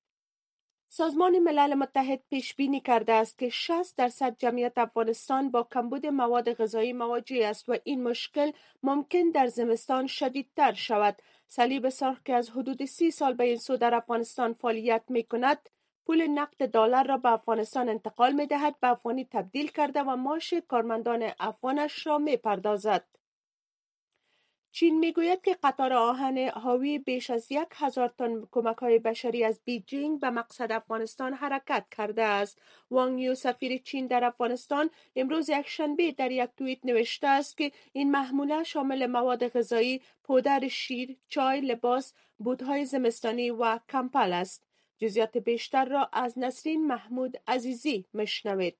سازمان ملل متحد پیش بینی کرده است که شصت درصد جمعیت افغانستان با کمبود مواد غذایی مواجه است و این مشکل ممکن در زمستان شدیدتر شود. صلیب سرخ که از حدود سی سال به این سو در افغانستان فعالیت می کند، پول نقد دلار را به افغانستان انتقال می دهد، به افغانی تبدیل کرده و معاش کارمندان افغانش را می پردازد. چین میگوید که قطار آهن حاوی بیش از یک هزار تن کمک‌های بشری از بیجینگ به مقصد افغانستان حرکت کرده است. وانگ یو سفیر چین در افغانستان امروز یکشنبه در یک توییت نوشته است که این محموله شامل مواد غذایی، پودر شیر، چای، لباس، بوت‌های زمستانی و کمپل است. جزئیات بیشتر را از نسرین محمود عزیزی میشنوید.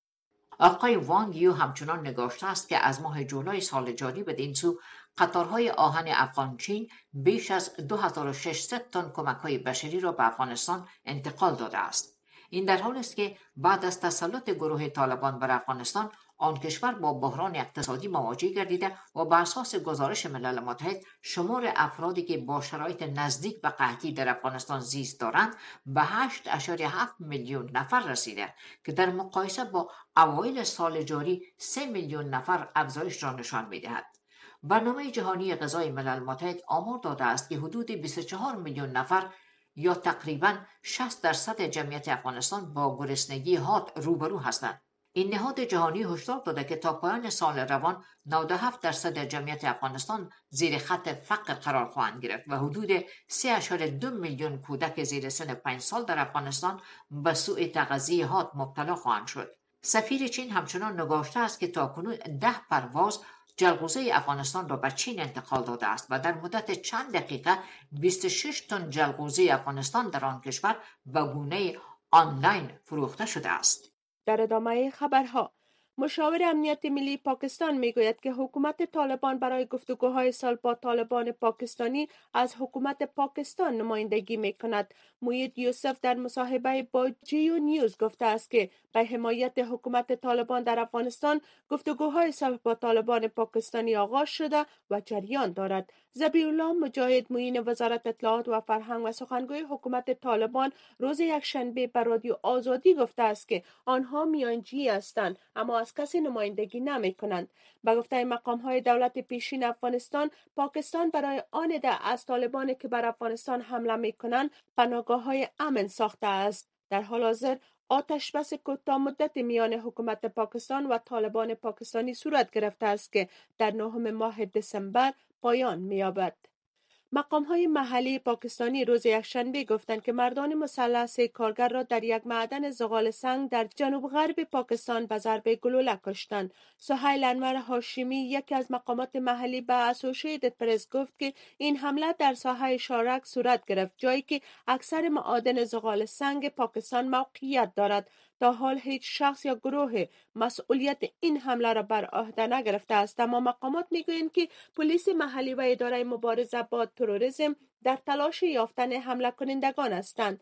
آقای وانگ یو همچنان نگاشته است که از ماه جولای سال جاری بدین سو قطارهای آهن افغان چین بیش از دو هزار و ششصد تن کمک‌های بشری را به افغانستان انتقال داده است. این در حالی است که بعد از تسلط گروه طالبان بر افغانستان، آن کشور با بحران اقتصادی مواجه گردیده و بر اساس گزارش ملل متحد شمار افرادی که با شرایط نزدیک به قحطی در افغانستان زیست دارند به هشت اشاری هفت میلیون نفر رسیده که در مقایسه با اوایل سال جاری سه میلیون نفر افزایش را نشان می‌دهد. برنامه جهانی غذای ملل متحد آمار داده است که حدود بیست و چهار میلیون نفر یا تقریباً شصت درصد جمعیت افغانستان با گرسنگی حاد روبرو هستند. این نهاد جهانی هشدار داده که تا پایان سال روان نود و هفت درصد جمعیت افغانستان زیر خط فقر قرار خواهند گرفت و حدود سه اشاره دو میلیون کودک زیر سن پنج سال در افغانستان به سوء تغذیه حاد مبتلا خواهند شد. سفیر چین همچنان نگاشته است که تاکنون ده پرواز جلغوزه افغانستان را به چین انتقال داده است و در مدت چند دقیقه بیست و شش تن جلغوزه افغانستان در آن کشور به گونه آنلاین فروخته شده است. در ادامه خبرها، مشاور امنیت ملی پاکستان میگوید که حکومت طالبان برای گفتگوهای صلح با طالبان پاکستانی از حکومت پاکستان نمایندگی میکند. موید یوسف در مصاحبه با جیو نیوز گفته است که به حمایت حکومت طالبان در افغانستان گفتگوهای صلح با طالبان پاکستانی آغاز شده و جریان دارد. ذبیح الله مجاهد معین وزارت اطلاعات و فرهنگ و سخنگوی حکومت طالبان روز یکشنبه به رادیو آزادی گفته است که آنها میانجی هستند اما از کسی نمایندگی نمی کنند. به گفته مقام های دولت پیشین افغانستان، پاکستان برای آن عده از طالبان که بر افغانستان حمله می کنند پناهگاه های امن ساخته است. در حال حاضر آتش بس کوتاه مدت میان حکومت پاکستان و طالبان پاکستانی صورت گرفته است که در نهم ماه دسامبر پایان می‌یابد. مقام‌های محلی پاکستانی روز یکشنبه گفتند که مردان مسلح سه کارگر را در یک معدن زغال سنگ در جنوب غرب پاکستان به ضرب گلوله کشتند. سهیل انور هاشمی یکی از مقامات محلی به اسوسییتد پرس گفت که این حمله در ساحه شارک صورت گرفت، جایی که اکثر معادن زغال سنگ پاکستان موقعیت دارد. تا حال هیچ شخص یا گروه مسئولیت این حمله را بر عهده نگرفته است، اما مقامات میگویند که پلیس محلی و اداره مبارزه با تروریسم در تلاش یافتن حمله کنندگان هستند.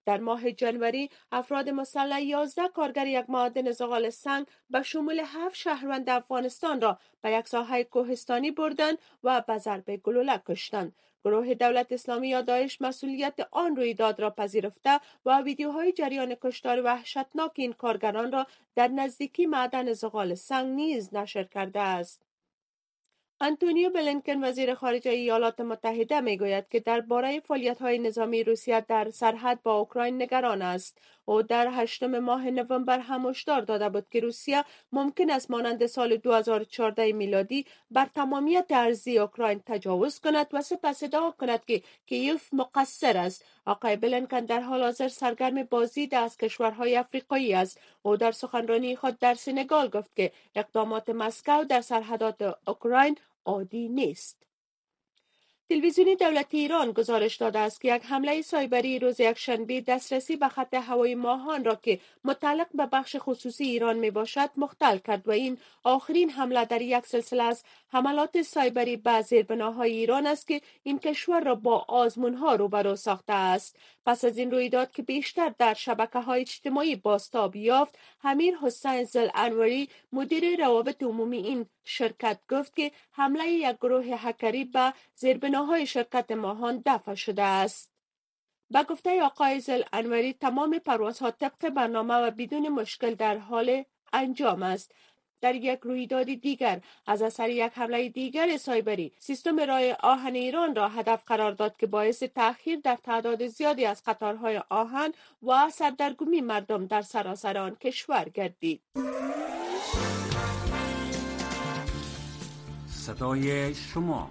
در ماه جنوری افراد مسلح یازده کارگر یک معدن زغال سنگ به شمول هفت شهروند افغانستان را به یک ساحه کوهستانی بردند و به ضرب گلوله کشتند. گروه دولت اسلامی یا داعش مسئولیت آن رویداد را پذیرفته و ویدیوهای جریان کشتار وحشتناک این کارگران را در نزدیکی معدن زغال سنگ نیز نشر کرده است. آنتونیو بلینکن وزیر خارجه ایالات متحده میگوید که درباره فعالیت‌های نظامی روسیه در سرحد با اوکراین نگران است. او در هشتم ماه نوامبر هم هشدار داده بود که روسیه ممکن است مانند سال دو هزار و چهارده میلادی بر تمامیت ارضی اوکراین تجاوز کند و سپس ادعا کند که کیف مقصر است. آقای بلینکن در حال حاضر سرگرم بازدید از کشورهای افریقایی است. او در سخنرانی خود در سنگال گفت که اقدامات مسکو در سرحدات اوکراین عادی نیست. تلویزیون دولتی ایران گزارش داده است که یک حمله سایبری روز یکشنبه دسترسی به خط هوایی ماهان را که متعلق به بخش خصوصی ایران می باشد مختل کرد و این آخرین حمله در یک سلسله از حملات سایبری به زیربناهای ایران است که این کشور را با آزمونها روبرو ساخته است. پس از این رویداد که بیشتر در شبکه‌های اجتماعی بازتاب یافت، امیر حسین زلانوری مدیر روابط عمومی این شرکت گفت که حمله یک گروه هکری به زیربناهای شرکت ماهان دفع شده است. با گفته آقای زلانوری تمام پروازها طبق برنامه و بدون مشکل در حال انجام است. در یک رویداد دیگر از اثر یک حمله دیگر سایبری سیستم راه آهن ایران را هدف قرار داد که باعث تأخیر در تعداد زیادی از قطارهای آهن و سردرگمی مردم در سراسر آن کشور گردید. صدای شما،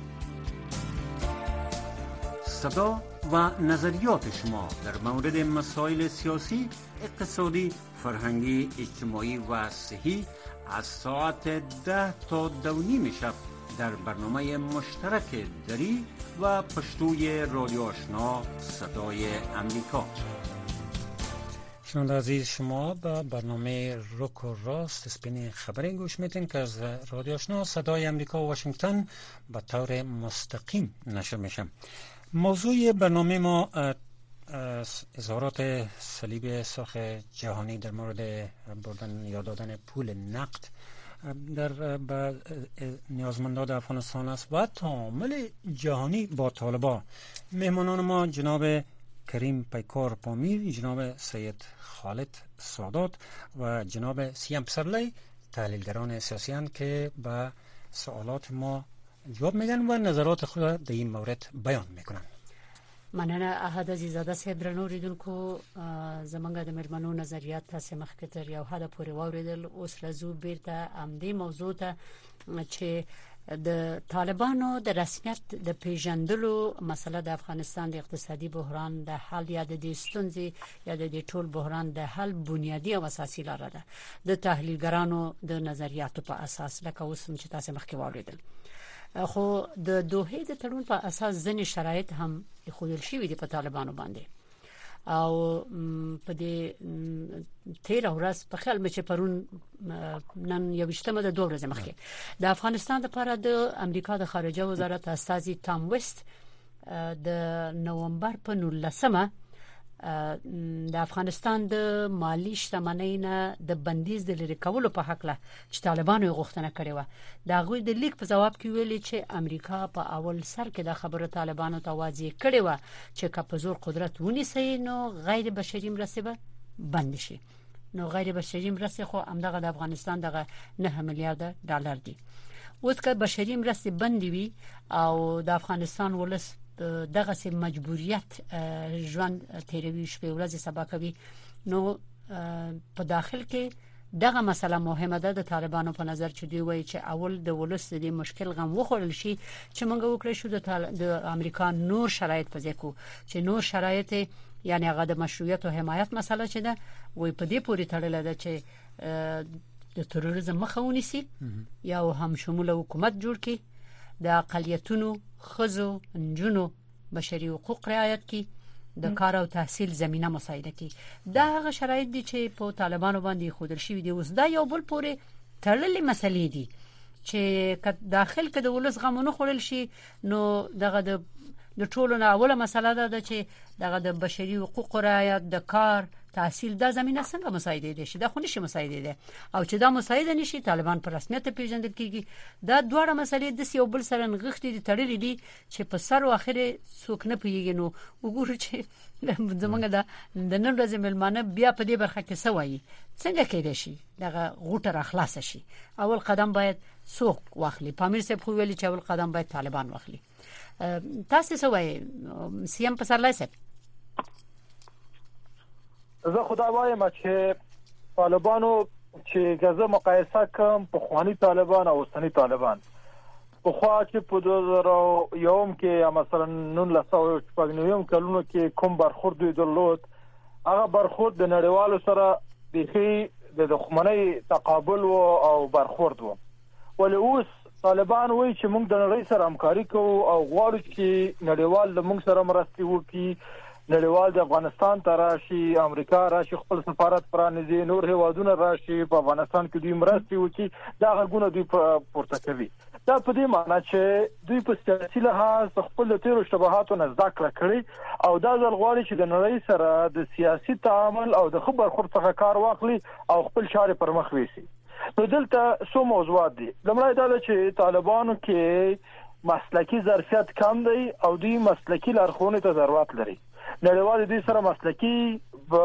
صدا و نظریات شما در مورد مسائل سیاسی، اقتصادی، فرهنگی، اجتماعی و صحی از ساعت ده تا دو نیم شب در برنامه مشترک دری و پشتوی رادیو آشنا صدای امریکا. شنونده عزیز، شما به برنامه روک و راست سپین خبری گوش میدین که از رادیو آشنا صدای امریکا و واشنگتن به طور مستقیم نشر میشه. موضوع برنامه ما اظهارات صلیب سرخ جهانی در مورد بردن یا دادن پول نقد در به نیازمندان افغانستان است و تعامل جهانی با طالبان. مهمانان ما جناب کریم پیکار پامیر، جناب سید خالد سادات و جناب سیام پسرلی، تحلیلگران سیاسی هستند که به سوالات ما جواب میدن و نظرات خود در این مورد بیان میکنن. مننه احد عزیزاده صاحب. درنو ریدونکو زمونږ د مېرمنو نظریات تاسو مخکې تر یو حد پورې واوریدل. اوس راځو بیرته همدې موضوع ته چې د طالبانو د رسمیت د پیژندلو مسله د افغانستان د اقتصادي بحران د حل یا د دې ستونزې یا د دې ټول بحران د حل بنیادی او اساسي لاره ده د تحلیلګرانو د نظریاتو په اساس، لکه اوس چې تاسو مخکې واوریدل. خو د دوحې د تړون په اساس ځینې شرایط هم خودل شوي دي په طالبانو باندې او په دې تیر ورځ په خیال مې چې پرون نن یو وشتمه د دوه ورځې مخکې د افغانستان لپاره د امریکا د خارجه وزارت استازي تام وست د نومبر په نولسمه د افغانستان د مالی شتمنۍ نه د بندیز د لري کولو په حق له چې طالبانو غوښتنه کړې و. دا غوي د لیک په جواب کې ویلي چې امریکا په اول سر کې د خبرو طالبانو ته واضح کړې و چې که په زور قدرت ونیسي نو غیر بشري مرستې به بند شي. نو غیر بشري مرستې خو همدغه د افغانستان دغه نه میلیارډ ډالر دي. اوس که بشري مرستې بند وي او د افغانستان ولس دغه سي مجبوریت ژوند تیروي شپې ورځې سبا کوي، نو په داخل کې دغه مسله مهمه ده د طالبانو په نظر چې دی وایي چې اول د ولس د مشکل غم وخورل شي چې موږ وکړو شو د امریکا نور شرایط په ځکو چې نور شرایط یعنی هغه د مشروعیت او حمایت مسله چې ده وای په دې پوری تړلې ده چې د تروریزم مخه ونیسي یا هم شمول حکومت جوړ کړي، د اقلیتونو خزو انجونو بشري حقوق رعایت کی، د کار او تحصیل زمينه مساعده کی. دا هغه شرایط دي چې په طالبانو باندې خودل شي دي. اوس دا یو بل پورې تړلې مسلې دي چې داخل کې د ولس غمونه خورل شي نو دغه د د ټولو نه اوله مسله ده چې دغه د بشري حقوقو رعایت د کار تحصیل د زمينه څنګه مساعده دي شي دا خو نشي مساعده دي او چې دا مساعده نشي طالبان پر رسمیت پیژندل کیږي دا دوه مسلې د یو بل سره نغښتې دي تړلې دي چې په سر او اخر څوک نه پیږي نو وګورئ چې زمونږ دا د نن ورځې ملمانه بیا په دې برخه کې سوي څنګه کېدې شي دغه غوټه را خلاص شي اول قدم باید څوک واخلي پامیر صاحب خو ویلي چې اول قدم باید طالبان واخلي تاسو سوي سیم پسرلای صاحب زه خدای وایم چې طالبانو چې غزه مقایسه کوم په خواني طالبان او اوسنی طالبان په خوا چې په دوه زره یو کې مثلا نولس سوه شپږ نوي کلونو کې کوم برخورد دوی درلود هغه برخورد د نړیوالو سره بيخي د دښمنۍ تقابل او برخورد وو ولې اوس طالبان وایي چې موږ د نړۍ سره همکاري کوو او غواړو چې نړیوال د موږ سره مرسته وکړي نړیوال د افغانستان ته راشي امریکا راشي خپل سفارت پرانیزي نور هیوادونه راشي په افغانستان کې دوی مرسته وکړي دا غوونه دوی پورته کوي دا په دې معنی چې دوی په سیاسي لحاظ خپل تیرو شبهاتو نه ذکر کړي او دا ځل غواړي چې د نړۍ سره د سیاسي تعامل او د خبر خور څخه کار واخلي او خپل چارې پر مخ ويسي نو دلته څو موضوعات دي لمړی دا چې طالبانو کې مسلکی ظرفیت کم دی او دوی مسلکی لارښوونې ته ضرورت لري نړیوال دوی سره مسلکی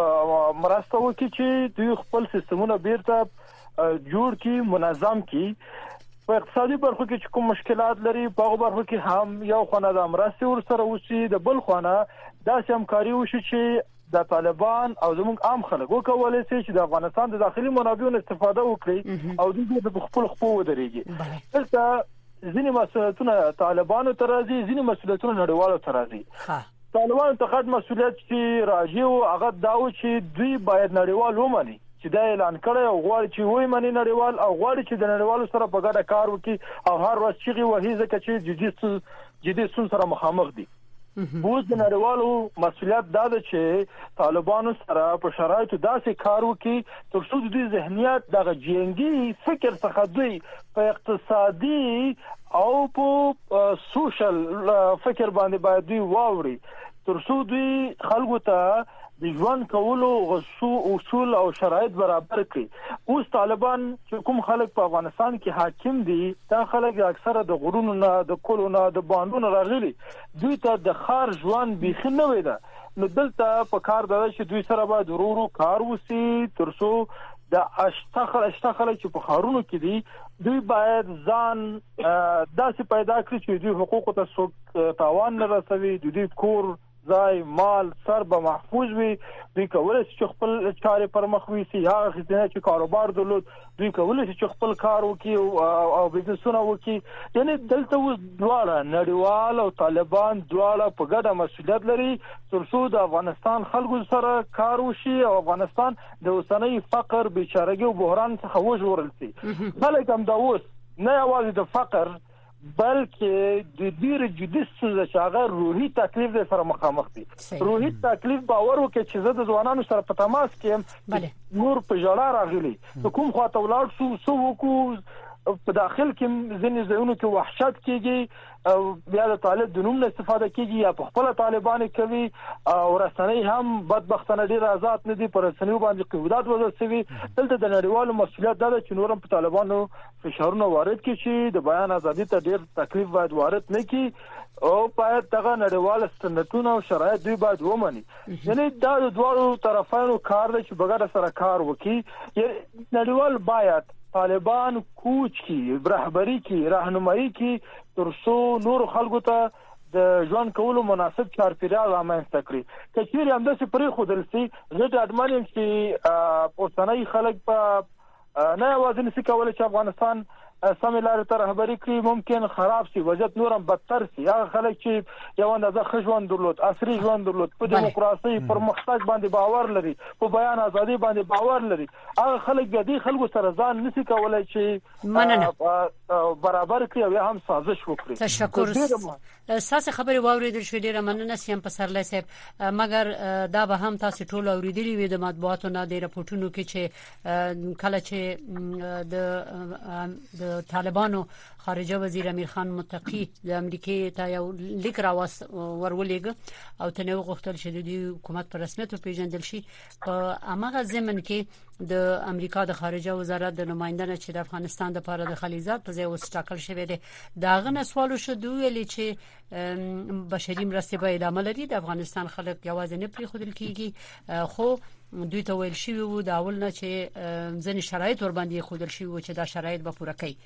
مرسته وکړي چې دوی خپل سیستمونه بیرته جوړ کړي منظم کړي په اقتصادي برخو کې چې کوم مشکلات لري په هغه برخو کې هم یو خانه د مرسته ور سره وشي د بل خانه داسې همکاري وشي چې د طالبان او زموږ عام خلک وکولای شي چې د افغانستان د داخلي منابعونو استفاده وکړي او دوی د خپل خپل ودرېږي دلته ځینې مسؤلیتونه طالبانو ته راځي ځینې مسؤلیتونه نړیوالو ته راځي طالبانو ته غټ مسؤلیت چې راځي او هغه داو چې دوی باید نړیوال ومني چې دا اعلان کړي او غواړي چې وای مني نړیوال او غواړي چې د نړیوالو سره په ګډه کار وکړي او هر ورځ چې وهي ځکه چې جدي جدي سن سره مخامخ دي بوز د نړیوالو مسؤلیت دا ده چې طالبانو سره په شرایطو داسې کار وکړي ترڅو د دې ذهنیت دغه جنگي فکر څخه دوی په اقتصادي او په سوشل فکر باندې باید دوی واوري ترڅو دوی خلکو ته د ژوند کولو اصول او شرایط برابر کړي اوس طالبان چې کوم خلک په افغانستان کې حاکم دي دا خلک اکثره د غرونو نه د کولو نه د باندونو راغلي دوی ته د خار ژوند بيخي نه وي دا نو دلته په کار دا چې دوی سره باید ورورو کار وسی ترڅو د اشتغل اشتغل چې په خارونو کې دي دوی باید ځان داسې پیدا کړي چې دوی حقوق ته څوک تاوان نه رسوي دوی کور ځای مال سر به محفوظ وي دوی کولای شي خپل چارې پر مخ ويسي هغه خدمات چې کاروبار درلود دوی کولای شي خپل کار وکړي او بزنسونه وکړي یعنی دلته و دواړه نړیوال او طالبان دواړه په ګډه مسؤلیت لري ترڅو د افغانستان خلکو سره کار وشي او افغانستان د اوسنۍ فقر بیچارهګي او بحران څخه وژغورل شي خلک هم دا اوس نه یوازې د فقر بلکې د ډیر جدي څه چې روحي تکلیف د سره مخامخ دي روحي تکلیف باور وکړي چې زه د ځوانانو سره په تماس کې نور په جړه راغلي کوم خواته ولاړ شو سو وکړو په داخل کې ځینې ځایونو کې وحشت کېږي او بیا د طالب د نوم استفاده کېږي یا په خپل طالبان کوي او رسنۍ هم بدبختانه ډیر آزاد نه دي پر رسنیو باندې قیودات وځي سوي دلته د نړیوالو مسؤلیت ده چې نورم په طالبانو فشارونه وارد کړي چې د بیان ازادي ته ډیر تکلیف باید وارد نه کړي او باید دغه نړیوال ستنتونه او شرایط دوی باید ومني یعنی دا د دوه طرفانو کار دی چې بغیر سره کار وکړي نړیوال باید طالبان کوچ کی رهبری کی راهنمایي کی ترڅو نور خلکو ته د ژوند کولو مناسب چارپیریال رامنځته کړي کچېری هم د سپری خودل سي زه د اډمانیم چې اوسنۍ خلک په نه یوازې نسی کولای چې افغانستان سمې لارې ته رهبري کړي ممکن خراب شي وضعیت نورم بدتر شي هغه خلک چې یو اندازه ښه ژوند درلود عصري ژوند درلود په دیموکراسي پرمختګ باندې باور لري په بیان ازادي باندې باور لري هغه خلک د دې خلکو سره ځان نسی کولای چې برابر کړي او هم سازش وکړي تشکر ساسه خبري واوریدل شو ډیره مننه سیم په سرلای صاحب مګر دا به هم تاسو ټول اوریدلی وي د مطبوعاتو نه د راپورټونو کې چې کله چې د د طالبانو خارجه وزیر امیر خان متقی د امریکای ته یو لیک راوس ورولېګ او تنه غوښتل چې د حکومت په رسمیت پیژندل شي. په هغه ځمن کې د امریکا د خارجه وزارت د نمائندانه چې د افغانستان د لپاره د خلیزات په ځای وسټاکل شوی دی داغه نسوالو شدو ویلي چې بشري مرستې به ادامه لري. د افغانستان خلک یوازې نه پری خودل کیږي خو دوی ته ویل شوی وو دا اول نه چې ځنې شرایط ور باندې خودل شوی وو چې دا شرایط به پوره کړي.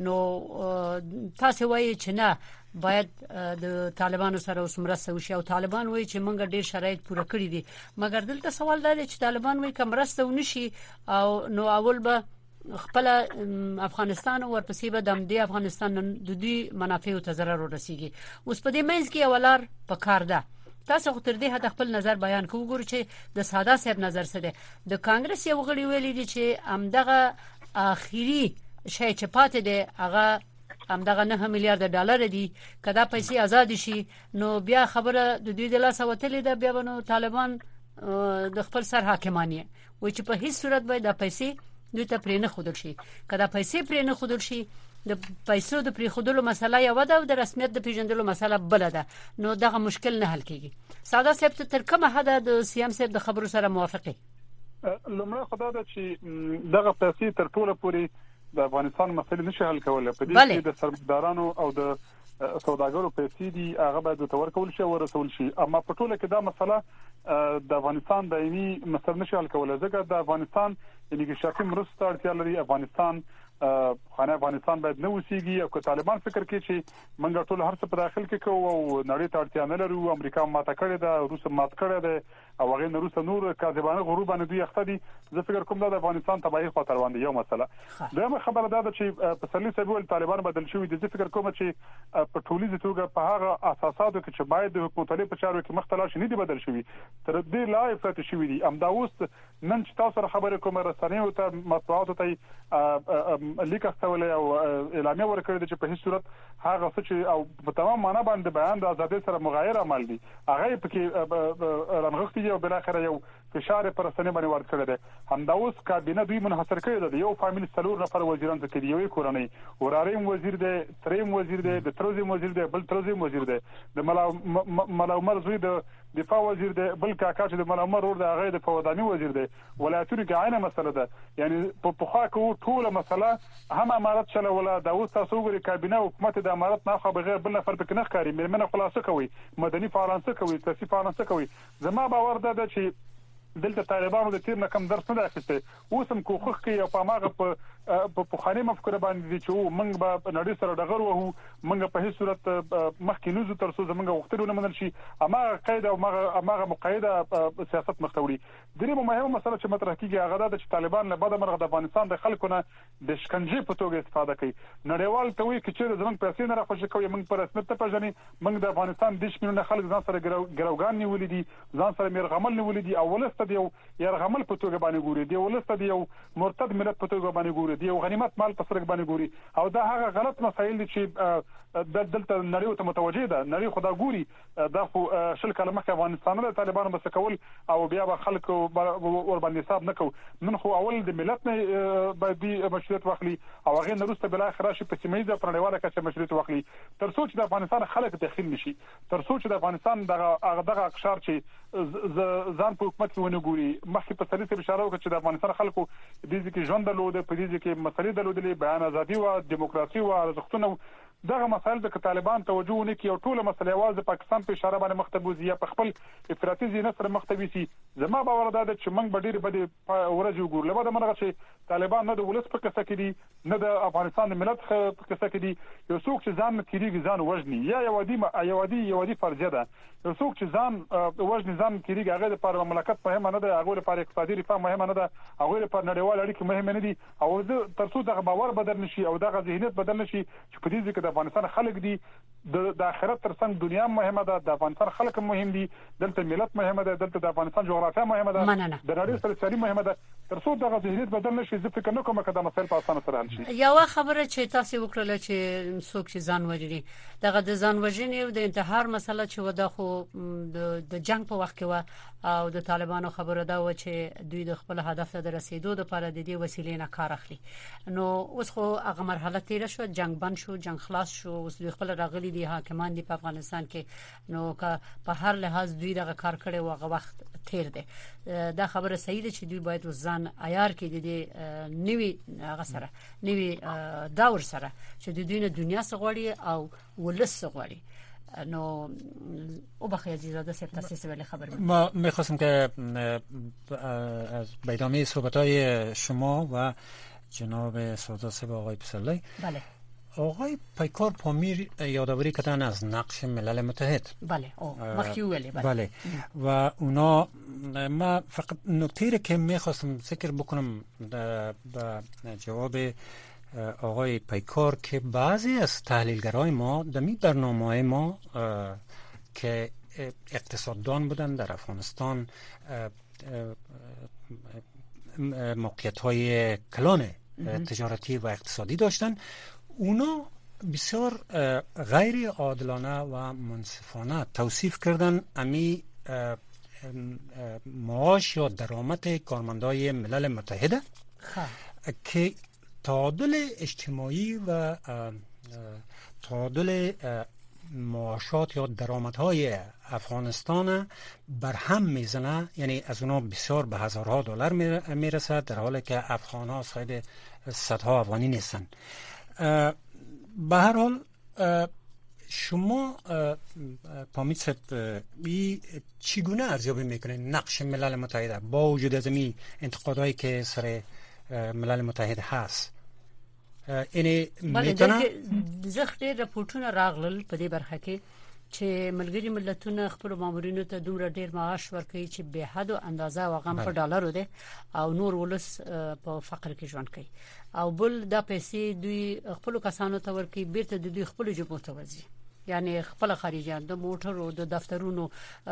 نو تاسو وایي چې نه باید د طالبانو سره اوس مرسته وشي او طالبان وایي چې موږ ډیر شرایط پوره کړی دي. مګر دلته سوال دا دی چې طالبان وایي کوم مرسته ونشي او نو اول به خپل افغانستان او ورپسې به د دې افغانستان د دوی منافع ته ضرر ورسیږي. اوس په دې منځ کې اولار په کار ده. تاسو خو تر دې حد خپل نظر بیان کوو ګورو چې د ساده صاحب نظر څه دی. د کانګرس یو غړي ویلي دي چې امدغه اخیری شی چې پاتې دی هغه امدغه نه میلیارډ ډالر دي. کدا پیسې آزاد شي نو بیا خبره د دوی د لاس وتلې ده بیا نو طالبان د خپل سر حاکمانه وي چې په هیڅ صورت باید د پیسې دوی ته پرې نه خودل شي. کدا پیسې پرې نه خودل شي د پیسو د پرې خودلو مسله یو ده او د رسمیت د پیژندلو مسله بل ده. نو دغه مشکل نه حل کیږي. ساده صاحب تر کومه حد د سیام صاحب د خبرو سره موافقه؟ لمړی خدای دا چې دغه پیسې تر ټوله پوري د افغانستان مسلې نشي حل کولای. په دې کې د سرمایدارانو او د سوداګرو پیسې دي هغه باید تور کول شي او رسول شي. اما په ټوله کې دا مسله د افغانستان دایمي مسله نشي حل کولای ځکه د افغانستان یعنی شافي مرسته اړتیا لري. افغانستان خانه افغانستان باید نو وسیږي او که طالبان فکر کوي چې منګه ټول هر څه په داخل کې کوو او نړۍ ته اړتیا نه لرو. امریکا ماته کړې ده روس مات کړې ده او هغه روس نور کاذبانه غرور باندې دوی اخته دي. زه فکر کوم دا د افغانستان تباہي خاطر باندې یو مسله. دغه خبره ده چې په سلی سبول طالبان بدل شوی دي. زه فکر کوم چې په ټولیزه توګه په هغه اساساتو کې چې باید د حکومت په چارو کې مختلف نه دي بدل شوی تر دې لا افراط شوی دي. امدا اوس نن چې تاسو خبره کومه رسنۍ او ته مطبوعات ته لیک استولې او اعلامیه ورکړې چې په هیڅ صورت هغه څه چې او په تمام معنا باندې بیان د ازادي سره مغایر عمل دي هغه په کې رنغښتي او بل اخر یو فشار پر رسنۍ باندې ورکړل دي. همدا اوس کابینه دوی منحصر کړی دی. یو فامیل څلور نفر وزیران څخه دی. یو کورنۍ وراریم وزیر دی، تریم وزیر دی، د تروزیم وزیر دی، بل تروزیم وزیر دی، د ملا ملا عمر زوی د دفاع وزیر دی، بل کاکا چې د ملا عمر ور دی هغه د فودامي وزیر دی. ولایتونو کې عینه مسله ده. یعنی په پخوا کې ټوله مسله هم امارت چله ولا د اوس تاسو وګورئ کابینه حکومت د امارت نه خو بغیر بل نفر پکې نه ښکاری. مېرمنه خلاصه کوي، مدني فعالان څه کوي، سیاسي فعالان څه کوي. زما باور ده چې دلته طالبانو د تیر نه کم درس نه اخیسته. اوس هم کوخخ کوي او په ماغه په په پخاني مفکوره باندې چې موږ به نړۍ سره ډغر وو، موږ په هیڅ صورت مخکې نوزو تر څو زموږ وختونه منل شي. اما قاعده او ماغه مقاعده سیاست مختوري. درې مهمه مسله چې مطرح کیږي هغه ده چې طالبان له بعد مرغه د افغانستان د خلکو نه د شکنجه په توګه استفاده کوي. نړیوال ته وایي چې زموږ پیسې نه راخوشي کوي، موږ پر رسمیت ته پېژني. موږ د افغانستان د شمېرنه خلک ځان سره ګروګان نیولې دي، ځان سره میرغمل نیولې دي. اولسته دی یرغمل په توګه باندې ګوري دی، ولسته دی یو مرتد ملت په توګه باندې ګوري دی، یو غنیمت مال په سرک باندې ګوري. او دا هغه غلط مسایل دي چې د دلته نړۍ ته متوجه ده. نړۍ خدا ګوري دا خو شل کاله مخکې افغانستان له طالبانو بس کول او بیا به خلکو ور باندې حساب نکو. نن خو اول د ملت نه باندې مشروعیت واخلي او هغه نورسته بل اخر شي په سیمایي په نړیواله کې مشروعیت واخلي. تر څو چې د افغانستان خلک داخل نشي، تر څو چې د افغانستان دغه دغه اقشار چې ځان په حکومت کې ونه ګوري. مخکې په سړي ته اشاره وکړه چې د افغانستان خلکو د دې کې ژوند درلود، په دې کې مسلې درلودلې، بیان ازادي او دیموکراسي او ارزښتونه. دغه مسایل د طالبان توجه ونه کوي او ټول مسلې واز د پاکستان په اشاره باندې مختبوزي یا په خپل افراطي ذهنیت سره مختبي سي. زما باور ده چې موږ به ډېر بده ورځ وګورو. لبا د مرغه چې طالبان نه د ولس په کسه کې دي، نه د افغانستان د ملت په کسه کې دي. یو څوک چې ځان کېږي ځان وژني یا یوادي یوادي یوادي فرضیه ده. یو څوک چې ځان وژني ځان کېږي هغه د پر مملکت مهمه نه ده، هغه لپاره اقتصادي رفاه مهمه نه ده، هغه لپاره نړیوال اړیکې مهمه نه دي. او تر څو دغه باور بدل نشي او دغه ذهنیت بدل نشي چې په دې کې د افغانستان خلک دي د آخرت ترڅنګ دنیا مهمه ده، د افغانستان خلک مهم دي، دلته ملت مهمه ده، دلته د افغانستان جغرافیه مهمه ده، د نړۍ سره سیالي مهمه ده. ترڅو دغه ذهنیت بدل نشي زه فکر نه کوم چې دا مسایل په اسانه سره حل شي. یو خبره چې تاسو وکړل چې څوک چې ځان وژني، دغه د ځان وژنې او د انتحار مسله چې ودا خو د جنگ په وخت کې و او د طالبانو خبره دا و چې دوی د خپل هدف ته رسیدو لپاره د دې وسیلې نه کار اخلي. نو اوس خو هغه مرحله تیر شو، جنگ بند شو، جنگ خلاص شو، اوس دوی خپل راغلي دي حاکمان دي په افغانستان کې. نو که په هر لحاظ دوی دغه کار کړي او هغه وخت تیر دی. دا خبره صحیح ده چې دوی باید ځان عیار کړي د نوې هغه سره، نوې دور سره چې د دوی نه دنیا سغوړي او ولس سغوړي. نو او بخیر عزیزاده سپ تاسیس ولی خبر بدید. ما میخواستم که از ادامه صحبت‌های شما و جناب سردار صاحب آقای پسرلی، بله، آقای پیکار پامیر یادآوری کردن از نقش ملل متحد. بله، او مخیولی. بله. بله. و اونا، ما فقط نکته که میخواستم ذکر بکنم به جواب آقای پیکار که بعضی از تحلیلگرای ما در می برنامه ما که اقتصاددان بودن در افغانستان، موقعیت های کلان تجارتی و اقتصادی داشتن، اونا بسیار غیر عادلانه و منصفانه توصیف کردن امی معاش یا درآمد کارمندای ملل متحد که تعادل اجتماعی و تعادل معاشات یا درآمدهای افغانستان بر هم میزنه، یعنی از اونا بسیار به هزارها دلار میرسه در حالی که افغان ها صاحب صدها افغانی نیستن. به هر حال شما پامید صاحب چگونه ارزیابی میکنید نقش ملل متحد با وجود از این انتقادهایی که سر ملل متحد هست؟ اینه میتونه زخه راپورټونه راغلل په دې برخه کې چې ملګری ملتونه خپل مامورینو ته دومره ډیر معاش ورکوي چې به حد او اندازه واغم په ډالرو ده او نور ولس په فقر کې ژوند کوي، او بل دا پیسې دوی خپل کسانو ته ورکوي بیرته د دوی خپل جبو ته وځي. یعنی خپل خارجيان د موټرو د دفترونو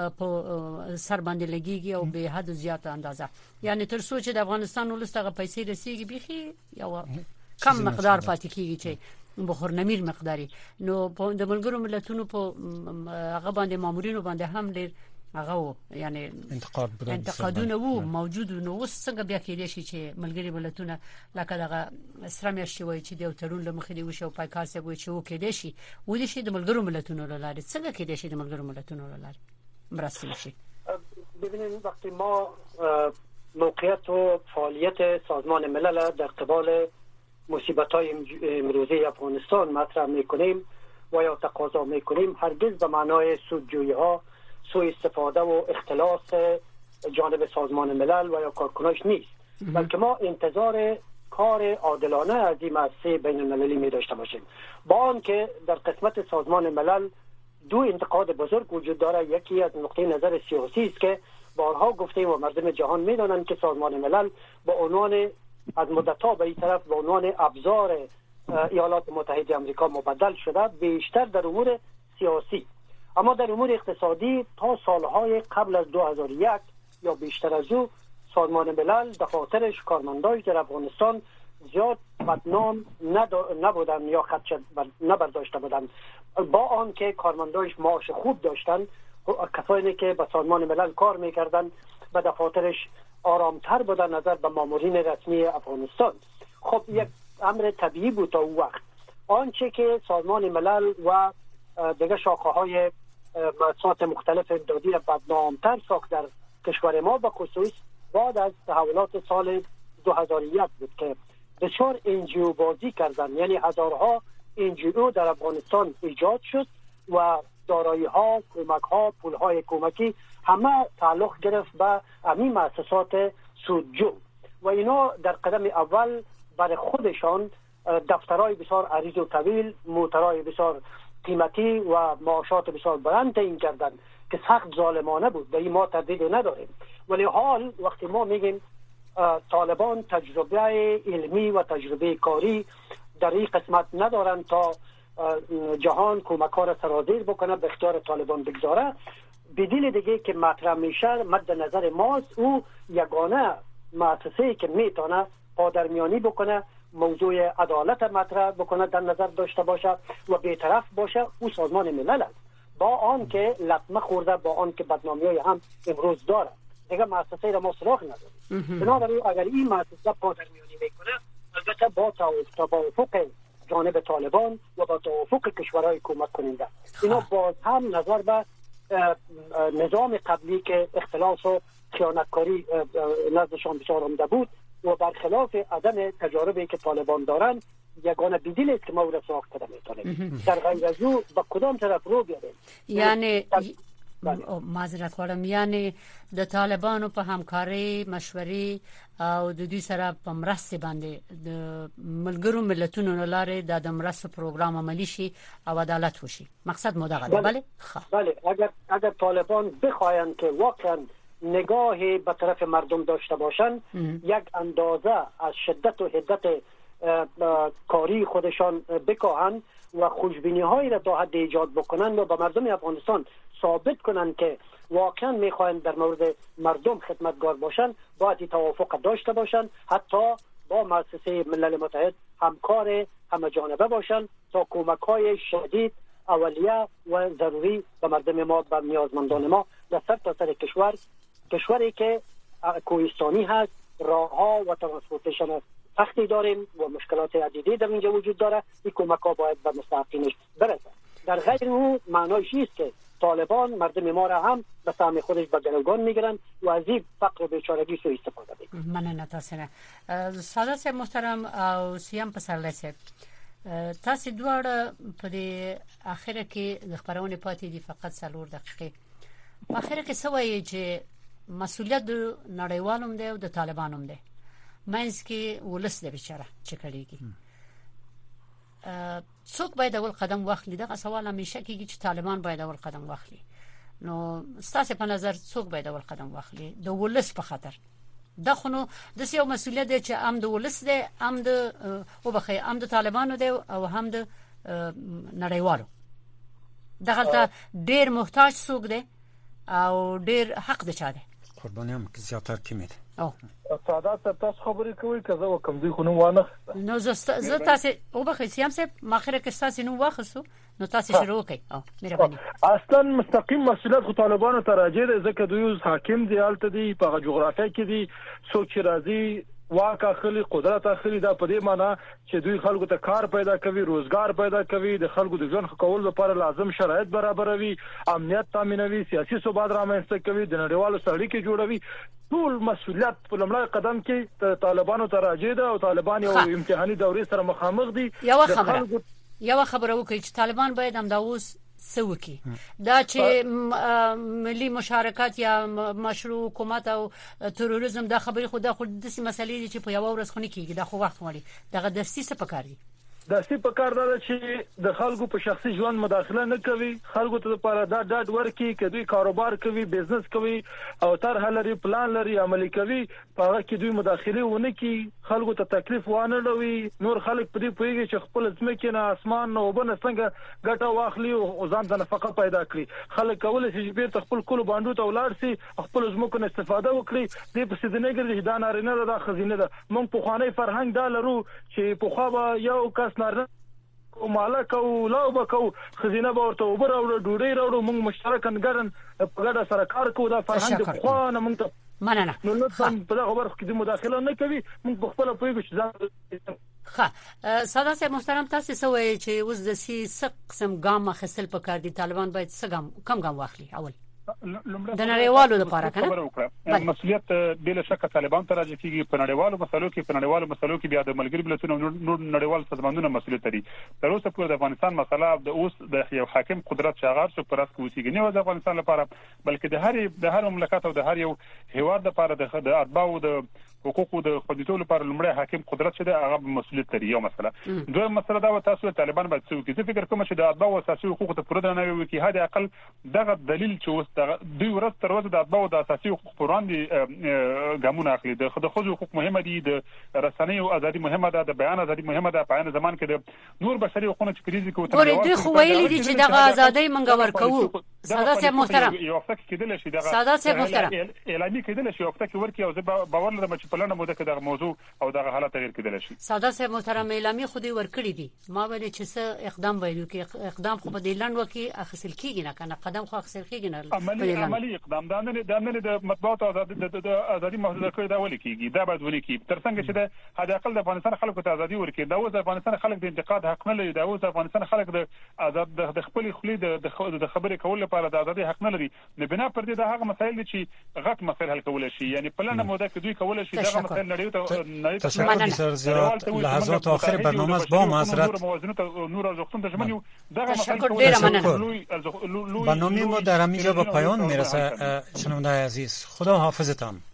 په سر باندې لګيږي او به حد زیات اندازه. یعنی تر څو چې د افغانستان ولس ته پیسې رسیږي بيخي یو کم مقدار پاتې کیږي چې بخور نمیر مقداري. نو د ملګرو ملتونو په هغه باندې مامورینو باندې هم ډېر هغه یعنی انتقاد بودن، انتقادونه وو موجود. نو اوس څنګه بیا کېدای شي چې ملګری ملتونه لکه دغه سره میاشتې وایي چې د تړون لمخې دی وشو پایکار څه وایي چې و کېدای شي و دي شي د ملګرو ملتونو لاره څنګه کېدای شي د ملګرو ملتونو لاره مرسته شي. ببینید وقتی ما موقعیت و فعالیت سازمان ملل در قبال مصیبت‌های امروزی افغانستان مطرح می‌کنیم و یا تقاضا می‌کنیم، هرگز به معنای سودجویی‌ها، سوء استفاده و اختلاس جانب سازمان ملل و یا کارکناش نیست، بلکه ما انتظار کار عادلانه از این مؤسسه بین المللی می داشته باشیم. با آنکه در قسمت سازمان ملل دو انتقاد بزرگ وجود داره. یکی از نقطه نظر سیاسی است که بارها گفتیم و مردم جهان می‌دانند که سازمان ملل با عنوان از مدت‌ها به این طرف به عنوان ابزار ایالات متحده آمریکا مبدل شده، بیشتر در امور سیاسی. اما در امور اقتصادی تا سالهای قبل از دو هزار و یک یا بیشتر از او سازمان ملل دفاترش کارمندایش در افغانستان زیاد بدنام نبودن یا خدشه نبرداشته بودند، با آنکه کارمندایش معاش خوب داشتند. کسانی که به سازمان ملل کار میکردند به دفاترش آرامتر بودن نظر به مامورین رسمی افغانستان. خب یک امر طبیعی بود تا اون وقت. آنچه که سازمان ملل و دیگه شاخه‌های مؤسسات مختلف امدادی بدنامتر ساخت در کشور ما به خصوص بعد از تحولات سال دو هزار و یک بود که بسیار انجیو بازی کردن، یعنی هزارها انجیو در افغانستان ایجاد شد و دارایی ها، کمک ها، پول های کمکی همه تعلق گرفت به همین مؤسسات سودجو و اینا در قدم اول برای خودشان دفترهای بسیار عریض و طویل، موترهای بسیار قیمتی و معاشات بسیار بلند تعیین کردند که سخت ظالمانه بود، در این ما تردید نداریم. ولی حال وقتی ما میگیم طالبان تجربه علمی و تجربه کاری در این قسمت ندارند تا جهان کمک ها را سرازیر بکنه، به اختیار طالبان بگذاره. بدیل دیگه که مطرح میشه مد نظر ماست او یگانه مؤسسه‌ای که میتونه پادرمیانی بکنه، موضوع عدالت مطرح بکنه در نظر داشته باشه و بی‌طرف باشه، او سازمان ملل است. با آن که لطمه خورده، با آن که بدنامی‌های هم امروز داره، دیگه مؤسسه‌ای را ما سراغ نداریم. بنابراین اگر این مؤسسه پادرمیانی میکنه، البته با توافق جانب طالبان و با توافق کشورهای کمک کننده، اینا باز هم نظر به نظام قبلی که اختلاس و خیانتکاری نزدشان بسیار عمده بود و برخلاف عدم تجاربی که طالبان دارن، یگانه بدیل است که ما او را ساخته میتونیم. در غیر از او با کدام طرف رو بیاریم؟ یعنی معذرت خواهم، یعنی د طالبانو په همکاري مشوري او د دوی سره په مرسته باندې د ملګرو ملتونو لاره د مرسته پروګرام عملی شي او عدالت وشي. مقصد مو دغه دی. بله بله اگر اگر طالبان بخواین که واقعا نگاهی به طرف مردم داشته باشند، یک اندازه از شدت و حدت کاری خودشان بکاهند و خوشبینی هایی را تا حد ایجاد بکنند و به مردم افغانستان ثابت کنند که واقعا میخواهند در مورد مردم خدمتگار باشند، باید توافق داشته باشند، حتی با مؤسسه ملل متحد همکار همه جانبه باشند تا کمک های شدید اولیه و ضروری به مردم ما، به نیازمندان ما در سر تا سر کشور، کشوری که کوهستانی هست، راهها و ترانسپورتیشن سختی داریم و مشکلات عدیدی در اینجا وجود داره. این کمک ها باید به مستحقینش برسه. در غیر او معنایش است که طالبان مردم ما را هم به سهم خودش به گروگان میگیرن و از این فقر و بیچارگی سوء استفاده میکنن. مننه تاسو نه. ساده صاحب محترم او سیام پسرلی صاحب، تاسو دواړه په دې اخره کې د خبرونه پاتې دي فقط څلور دقیقې. په اخره کې سوي چې مسؤلیت د نړیوالوم دی او د طالبانوم دی، مینس کې ولس د بیچاره چې کړيږي. څوک باید اول قدم واخلي؟ دا سوال همیشه کېږي چې طالبان باید اول قدم واخلي. نو ستاسو په نظر څوک باید اول قدم واخلي د ولس په خاطر؟ دا خو نو د سیو مسؤلیت دی چې هم د ولس دی، هم د او بخي هم د طالبانو دی او هم د نړیوالو. دغلته ډیر محتاج څوک دی او ډیر حق دی چا دی؟ قرباني هم زیاتر کې مې او سادات تاسو خبرې کوي که زه وکم دوی خو نو وانه نو زه تاسو او بخې سیام صاحب ماخره کې تاسو نو واخصو نو تاسو شروع کړئ. او مهرباني. اصلا مستقیم مسؤلیت خو طالبانو ته راځي ځکه دوی حاکم دي، حالت دي په جغرافیه کې دي، سوچ راځي واک اخلي، قدرت اخلي. دا په دې معنی چې دوی خلکو ته کار پیدا کوي، روزګار پیدا کوي، د خلکو د ژوند کول لپاره لازم شرایط برابروي، امنیت تامینوي، سیاسي ثبات رامنځته کوي، د نړیوالو سره اړیکې جوړوي. ټول مسؤلیت په لومړی قدم کې طالبانو ته راځي دا او طالبان یو امتحاني دورې سره مخامخ دي. یو خبره یو خبره وکړي چې طالبان باید هم دا اوس سوکی دا چې ملي مشارکت یا مشروع حکومت او تروریزم دا خبرې خو دا خو د سیمه مسلې دي چې په یو ورځ خونی کیږي. دا خو وخت غواړي. دغه د سیسه پکاري د سی په کار دا چې د خلکو په شخصي ژوند مداخله نه کوي، خلکو ته لپاره دا ډاډ ورکړي چې دوی کاروبار کوي، بزنس کوي او طرح لري، پلان لري، عملي کوي، په هغه کې دوی مداخله ونه کوي، خلکو ته تکلیف وانه لوي. نور خلک په دې پوهیږي چې خپل ځمکې نه اسمان نه وبنه څنګه ګټه واخلي او ځان ته نفقه پیدا کړي. خلک کولای شي چې بیرته خپل کول باندې ته ولاړ شي، خپل ځمکو نه استفاده وکړي. دې په سیده نه ګرځي دا نارینه دا خزینه ده. موږ په خواني فرهنګ دا لرو چې په خو به یو کس نارینه او مالک او لاوبه کو خزینه به ورته وبره او ډوډۍ راوړو، موږ مشترکاً ګډن په ګډه سره کار کوو. دا فرهنګ خو نه موږ ته مننه. نو نو په دغه برخه کې مداخله نه کوي. موږ په خپل پوهیږو چې ځان ښه. ساده صاحب محترم، تاسو سوې چې اوس د سی قسم ګام اخیستل پکار دي، طالبان باید څه ګام کم ګام واخلي؟ اول د نړیوالو لپاره کنه مسؤلیت بلا شک طالبان ته راځي کیږي. په نړیوالو مسلو کې په نړیوالو مسلو کې بیا د ملګری ملتونو نور نړیوال سازمانونو مسؤلیت لري. تر اوسه پورې د افغانستان مسله د اوس د یو حاکم قدرت شاغار شو پر اساس کوسیږي نه د افغانستان لپاره، بلکې د هر د هر مملکت او د هر یو هیواد لپاره د اتباع او د حقوقو د خوندیتوب لپاره لومړی حاکم قدرت شته، هغه مسؤلیت لري. یو مسله. دویم مسله دا و تاسو طالبان باید څه وکړي. زه فکر کوم چې د اتباع او اساسي حقوقو ته پوره درناوی وکړي. هدا اقل دغه دلیل چې اوس د دوی ورځ تر ورځې د اتباعو د اساسي حقوق پر وړاندې ګامونه اخلي. د ښځو حقوق مهمه دي، د رسنیو ازادي مهمه ده، د بیان ازادي مهمه ده. په عین زمان کې د نور بشري حقوقو چې کریږي کوي ګورې دوی خو ویلي دي چې دغه ازادي منګ ورکوو. سادات صاحب محترم، یو وخت کې کېدل شي دغه سادات صاحب محترم اعلامي کېدل شي، وخت کې ورکی او زه باور لرم چې په لنډه موده کې دغه موضوع او دغه حالت تغیر کېدل شي. سادات صاحب محترم، اعلامي خو دې ورکړي دي، ما ویل چې څه اقدام ویلو کې اقدام خو په دې لنډ وخت کې اخیستل کیږي نه، کنه قدم خو اخیستل کیږي نه. عملی عملی اقدام دا نه د امنیت د مطبوعات او د ازادي محدوده کړي دا ولې کیږي؟ دا باید ونی کی تر څنګه چې د حد اقل د افغانستان خلکو ته ازادي ورکړي. دا اوس د افغانستان خلک د انتقاد حق نه لري، دا اوس د افغانستان خلک د آزاد د خپل خپل د خبرې کول لپاره د ازادي حق نه لري. نه بنا پر دې دا هغه مسایل دي چې غټ مسایل حل کول شي، یعنی په لنډه موده کې دوی کول شي دغه مسایل نړۍ ته نړۍ ته تشکر بسیار زیاد. لحظات آخر برنامه است با معذرت نور ارزښتونه تجمنیو دغه مسائل برنامه ما در همینجا به پایان میرسه. شنونده‌های عزیز، خدا حافظتان.